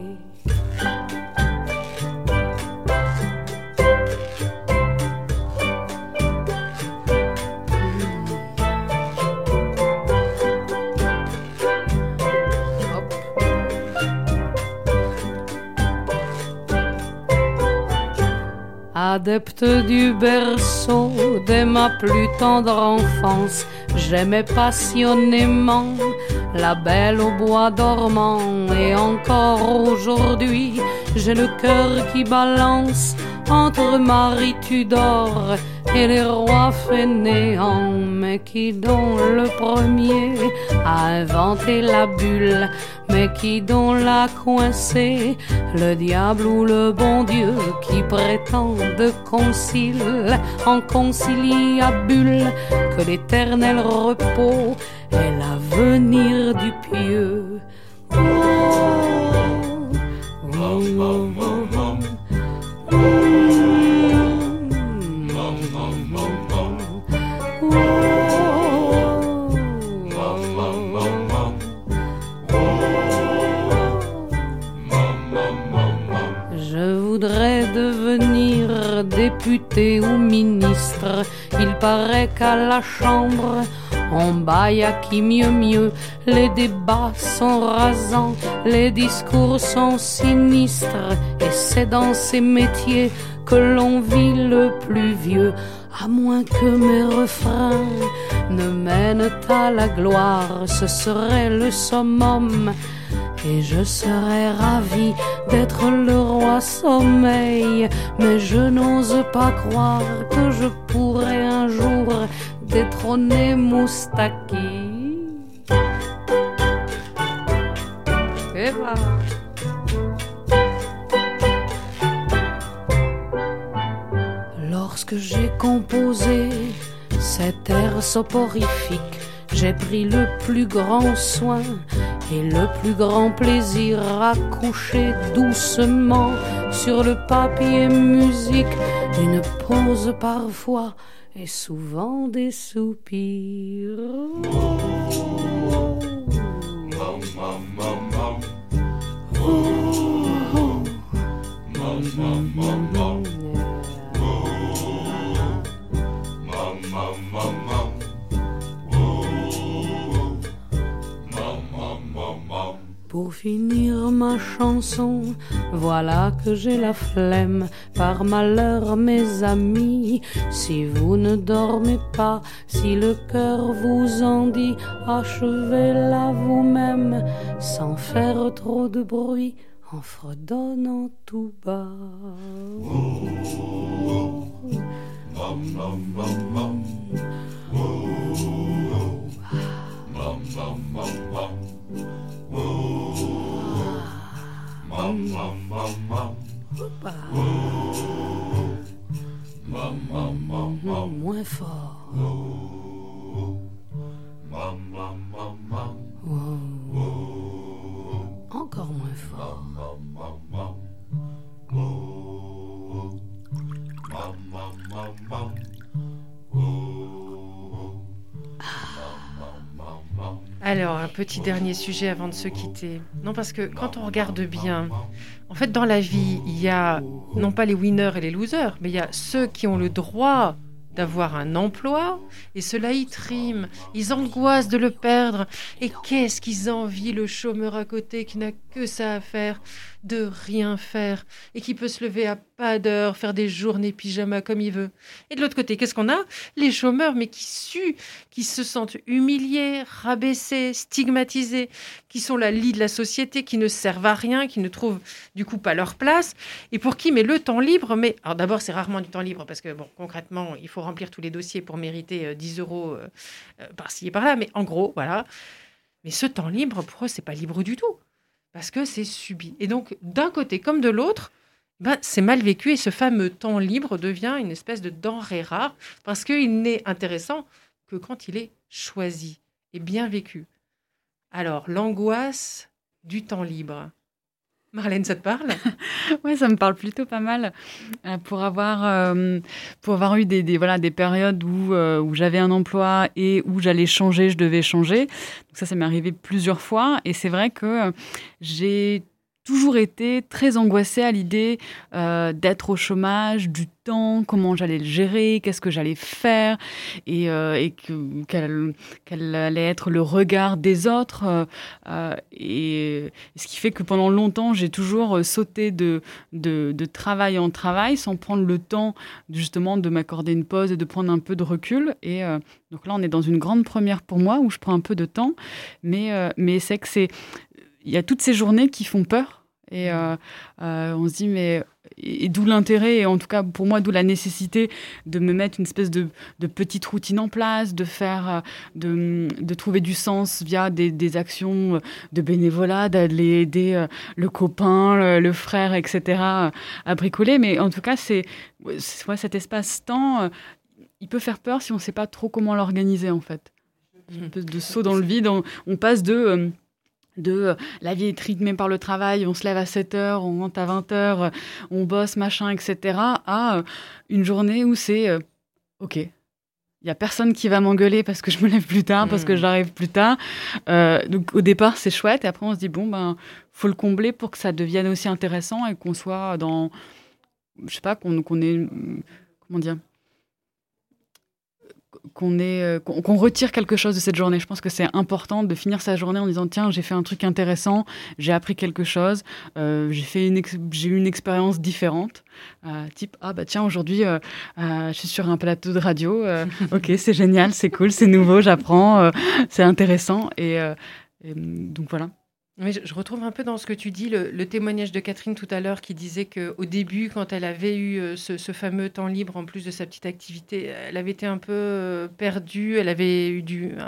Adepte du berceau, dès ma plus tendre enfance, j'aimais passionnément la belle au bois dormant. Et encore aujourd'hui, j'ai le cœur qui balance entre Marie Tudor et les rois fainéants. Mais qui donc le premier a inventé la bulle? Mais qui donc l'a coincé? Le diable ou le bon Dieu qui prétend de concile en conciliabule que l'éternel repos est l'avenir du pieux. Oh, oh, oh, oh. Je voudrais devenir député ou ministre. Il paraît qu'à la Chambre on baille à qui mieux. Les débats sont rasants, les discours sont sinistres. Et c'est dans ces métiers que l'on vit le plus vieux. À moins que mes refrains ne mènent à la gloire, ce serait le summum. Et je serais ravi d'être le roi sommeil. Mais je n'ose pas croire que je pourrais un jour détrôner Moustaki. Et voilà. Lorsque j'ai composé cet air soporifique, j'ai pris le plus grand soin et le plus grand plaisir à coucher doucement sur le papier musique d'une pause parfois et souvent des soupirs. Pour finir ma chanson, voilà que j'ai la flemme. Par malheur, mes amis, si vous ne dormez pas, si le cœur vous en dit, achevez-la vous-même, sans faire trop de bruit, en fredonnant tout bas. Moins fort. Encore moins fort. Alors, un petit dernier sujet avant de se quitter. Non, parce que quand on regarde bien, en fait, dans la vie, il y a non pas les winners et les losers, mais il y a ceux qui ont le droit d'avoir un emploi, et ceux-là, ils triment, ils angoissent de le perdre. Et qu'est-ce qu'ils envient le chômeur à côté qui n'a que ça à faire de rien faire et qui peut se lever à pas d'heure, faire des journées pyjama comme il veut. Et de l'autre côté, qu'est-ce qu'on a? Les chômeurs, mais qui suent, qui se sentent humiliés, rabaissés, stigmatisés, qui sont la lie de la société, qui ne servent à rien, qui ne trouvent du coup pas leur place, et pour qui, mais le temps libre, mais alors d'abord c'est rarement du temps libre parce que bon, concrètement, il faut remplir tous les dossiers pour mériter 10 € par-ci et par-là, mais en gros, voilà. Mais ce temps libre, pour eux, c'est pas libre du tout. Parce que c'est subi. Et donc, d'un côté comme de l'autre, c'est mal vécu et ce fameux temps libre devient une espèce de denrée rare parce qu'il n'est intéressant que quand il est choisi et bien vécu. Alors, l'angoisse du temps libre. Marlène, ça te parle? Oui, ça me parle plutôt pas mal. Pour avoir eu des périodes où j'avais un emploi et où j'allais changer, je devais changer. Donc ça m'est arrivé plusieurs fois. Et c'est vrai que j'ai toujours été très angoissée à l'idée d'être au chômage, du temps, comment j'allais le gérer, qu'est-ce que j'allais faire, et quel allait être le regard des autres. Et ce qui fait que pendant longtemps, j'ai toujours sauté de travail en travail sans prendre le temps justement de m'accorder une pause et de prendre un peu de recul. Et donc là, on est dans une grande première pour moi où je prends un peu de temps, mais c'est que il y a toutes ces journées qui font peur et on se dit mais et d'où l'intérêt et en tout cas pour moi d'où la nécessité de me mettre une espèce de petite routine en place, de faire de trouver du sens via des actions de bénévolat, d'aller aider le copain, le frère, etc. à bricoler. Mais en tout cas c'est cet espace-temps il peut faire peur si on ne sait pas trop comment l'organiser en fait. Un peu de saut dans le vide, on passe de la vie est rythmée par le travail, on se lève à 7h, on rentre à 20h, on bosse, machin, etc., à une journée où c'est OK, il n'y a personne qui va m'engueuler parce que je me lève plus tard, parce que j'arrive plus tard. Donc au départ, c'est chouette, et après on se dit, faut le combler pour que ça devienne aussi intéressant et qu'on soit dans, je sais pas, qu'on ait, comment dire, qu'on retire quelque chose de cette journée. Je pense que c'est important de finir sa journée en disant tiens, j'ai fait un truc intéressant, j'ai appris quelque chose, j'ai eu une expérience différente, type tiens, aujourd'hui je suis sur un plateau de radio, ok, c'est génial, c'est cool, c'est nouveau, j'apprends, c'est intéressant et donc voilà. Oui, je retrouve un peu dans ce que tu dis le témoignage de Catherine tout à l'heure qui disait qu'au début, quand elle avait eu ce fameux temps libre en plus de sa petite activité, elle avait été un peu perdue, elle avait eu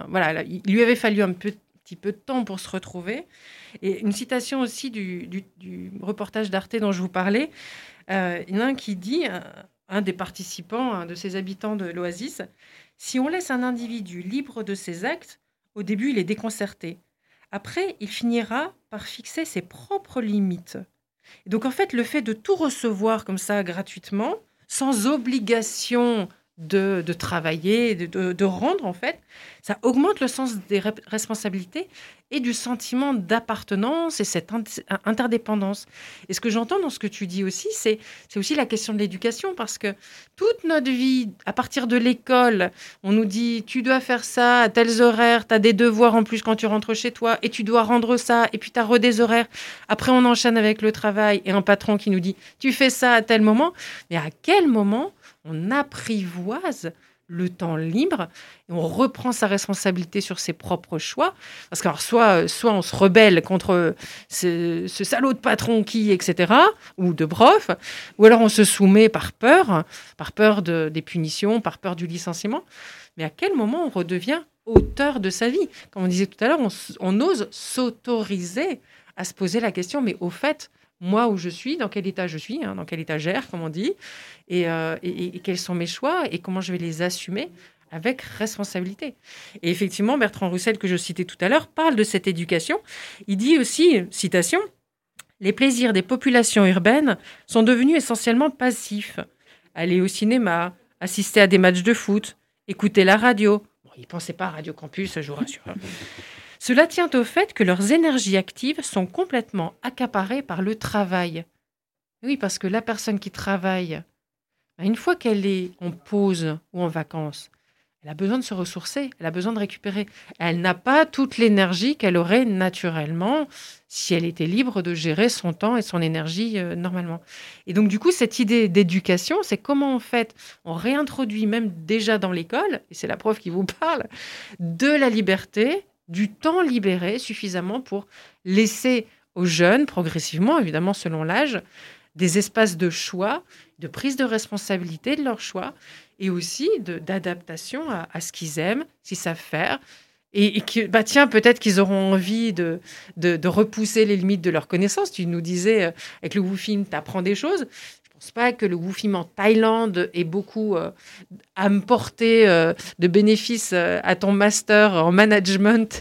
il lui avait fallu un petit peu de temps pour se retrouver. Et une citation aussi du reportage d'Arte dont je vous parlais, il y en a un qui dit, un des participants, un de ces habitants de l'Oasis, « Si on laisse un individu libre de ses actes, au début il est déconcerté. Après, il finira par fixer ses propres limites. » Et donc, en fait, le fait de tout recevoir comme ça gratuitement, sans obligation de travailler, de rendre, en fait, ça augmente le sens des responsabilités et du sentiment d'appartenance et cette interdépendance. Et ce que j'entends dans ce que tu dis aussi, c'est aussi la question de l'éducation, parce que toute notre vie, à partir de l'école, on nous dit tu dois faire ça à tels horaires, tu as des devoirs en plus quand tu rentres chez toi, et tu dois rendre ça, et puis tu as des horaires. Après, on enchaîne avec le travail et un patron qui nous dit tu fais ça à tel moment. Mais à quel moment on apprivoise le temps libre et on reprend sa responsabilité sur ses propres choix, parce que soit on se rebelle contre ce salaud de patron etc., ou de prof, ou alors on se soumet par peur des punitions, par peur du licenciement. Mais à quel moment on redevient auteur de sa vie? Comme on disait tout à l'heure, on ose s'autoriser à se poser la question, mais au fait, moi où je suis, dans quel état je suis, dans quel état j'erre, comme on dit, et quels sont mes choix et comment je vais les assumer avec responsabilité. Et effectivement, Bertrand Russell, que je citais tout à l'heure, parle de cette éducation. Il dit aussi, citation, « Les plaisirs des populations urbaines sont devenus essentiellement passifs. Aller au cinéma, assister à des matchs de foot, écouter la radio. » Bon, il ne pensait pas à Radio Campus, je vous rassure. Cela tient au fait que leurs énergies actives sont complètement accaparées par le travail. Oui, parce que la personne qui travaille, une fois qu'elle est en pause ou en vacances, Elle a besoin de se ressourcer, elle a besoin de récupérer. Elle n'a pas toute l'énergie qu'elle aurait naturellement si elle était libre de gérer son temps et son énergie normalement. Et donc, du coup, cette idée d'éducation, c'est comment, en fait, on réintroduit même déjà dans l'école, et c'est la prof qui vous parle, de la liberté, du temps libéré suffisamment pour laisser aux jeunes, progressivement, évidemment, selon l'âge, des espaces de choix, de prise de responsabilité de leurs choix et aussi d'adaptation à ce qu'ils aiment, s'ils savent faire. Et tiens, peut-être qu'ils auront envie de repousser les limites de leurs connaissances. Tu nous disais, avec le WooFim, tu apprends des choses. Je ne pense pas que le WooFim en Thaïlande ait beaucoup à me porter de bénéfices à ton master en management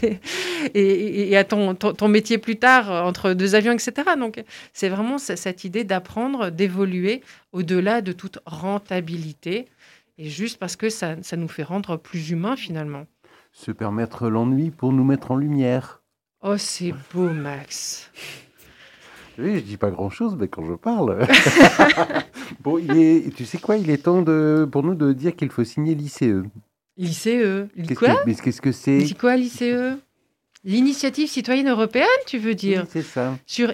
et à ton métier plus tard, entre deux avions, etc. Donc, c'est vraiment cette idée d'apprendre, d'évoluer au-delà de toute rentabilité, et juste parce que ça nous fait rendre plus humains, finalement. Se permettre l'ennui pour nous mettre en lumière. Oh, c'est beau, Max. Oui, je dis pas grand-chose, mais quand je parle... Bon, tu sais quoi, il est temps pour nous de dire qu'il faut signer l'ICE. L'ICE Quoi Mais qu'est-ce que c'est? C'est quoi l'ICE? L'initiative citoyenne européenne, tu veux dire? Oui, c'est ça. Sur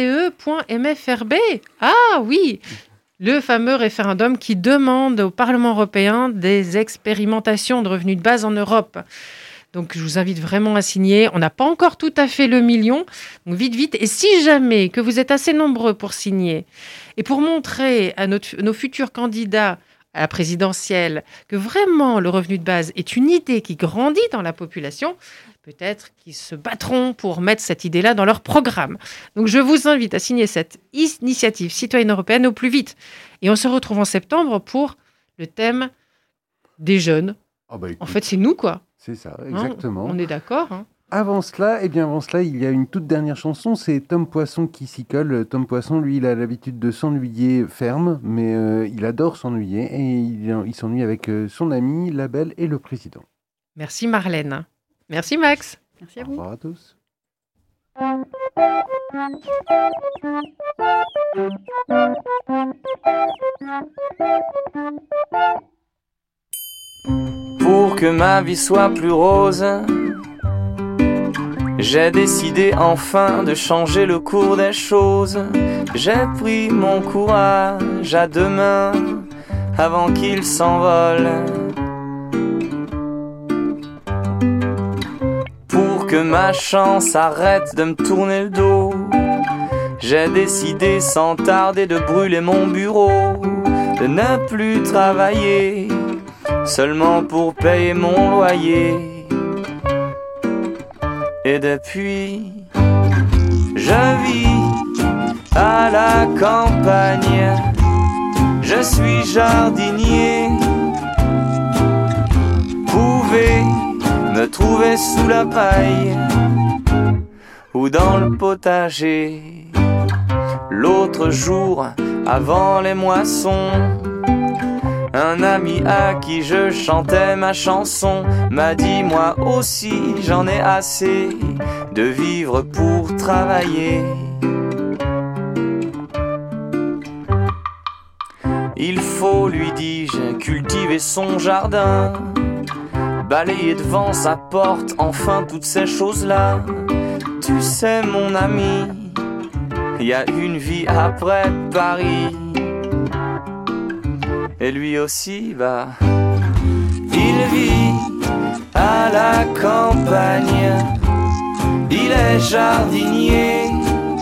ice.mfrb. Ah oui, le fameux référendum qui demande au Parlement européen des expérimentations de revenus de base en Europe. Donc, je vous invite vraiment à signer. On n'a pas encore tout à fait le million. Donc, vite. Et si jamais que vous êtes assez nombreux pour signer et pour montrer à nos futurs candidats à la présidentielle que vraiment le revenu de base est une idée qui grandit dans la population, peut-être qu'ils se battront pour mettre cette idée-là dans leur programme. Donc, je vous invite à signer cette initiative citoyenne européenne au plus vite. Et on se retrouve en septembre pour le thème des jeunes. Oh bah, écoute, en fait, c'est nous, quoi. C'est ça, exactement. On est d'accord. Hein. Avant cela, il y a une toute dernière chanson, c'est Tom Poisson qui s'y colle. Tom Poisson, lui, il a l'habitude de s'ennuyer ferme, mais il adore s'ennuyer et il s'ennuie avec son ami, la Belle et le président. Merci Marlène. Merci Max. Merci à vous. Au revoir à tous. Pour que ma vie soit plus rose, j'ai décidé enfin de changer le cours des choses. J'ai pris mon courage à deux mains avant qu'il s'envole. Pour que ma chance arrête de me tourner le dos, j'ai décidé sans tarder de brûler mon bureau, de ne plus travailler seulement pour payer mon loyer. Et depuis, je vis à la campagne, je suis jardinier. Pouvez me trouver sous la paille ou dans le potager. L'autre jour, avant les moissons, un ami à qui je chantais ma chanson m'a dit: moi aussi j'en ai assez de vivre pour travailler. Il faut, lui dis-je, cultiver son jardin, balayer devant sa porte, enfin toutes ces choses-là. Tu sais mon ami, il y a une vie après Paris. Et lui aussi, il vit à la campagne, il est jardinier.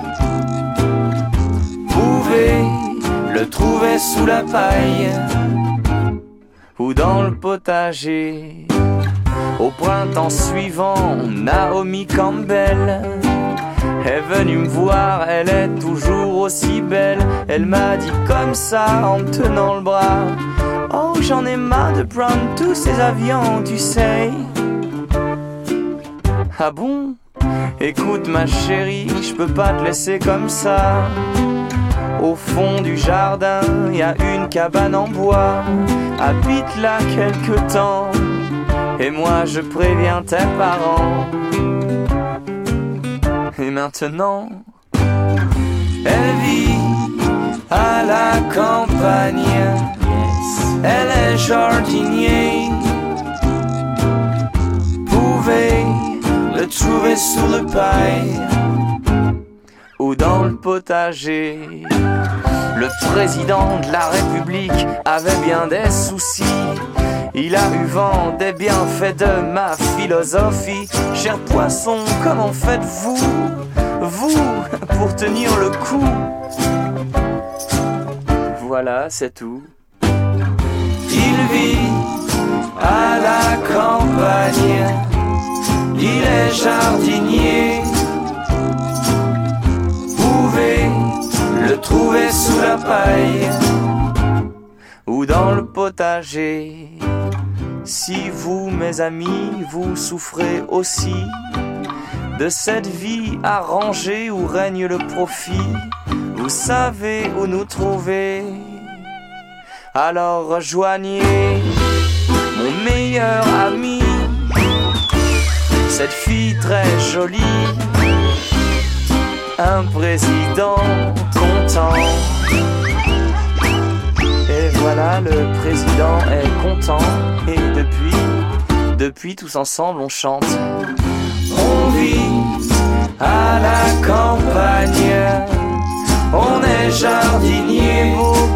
Pouvez le trouver sous la paille ou dans le potager. Au printemps suivant, Naomi Campbell est venue me voir, elle est toujours aussi belle. Elle m'a dit comme ça en me tenant le bras: oh, j'en ai marre de prendre tous ces avions, tu sais. Ah bon? Écoute ma chérie, je peux pas te laisser comme ça. Au fond du jardin, y a une cabane en bois, habite là quelque temps, et moi je préviens tes parents. Et maintenant, elle vit à la campagne, elle est jardinier. sous le paille ou dans le potager. Le président de la République avait bien des soucis. Il a eu vent des bienfaits de ma philosophie. Cher poisson, comment faites-vous, vous, pour tenir le coup? Voilà, c'est tout. Il vit à la campagne, il est jardinier. Pouvez le trouver sous la paille ou dans le potager. Si vous, mes amis, vous souffrez aussi de cette vie arrangée où règne le profit, vous savez où nous trouver. Alors rejoignez mon meilleur ami, cette fille très jolie, un président content. Et voilà, le président est content. Et depuis tous ensemble on chante. On vit à la campagne, on est jardinier.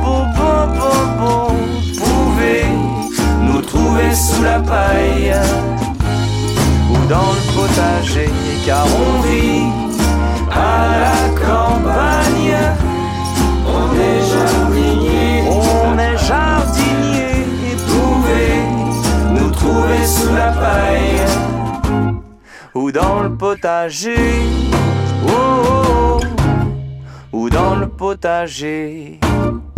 Pouvez nous trouver sous la paille ou dans le potager, car on vit à la campagne, on est jardinier. On est jardinier. Pouvez nous trouver sous la paille ou dans le potager. Oh, oh, oh, ou dans le potager.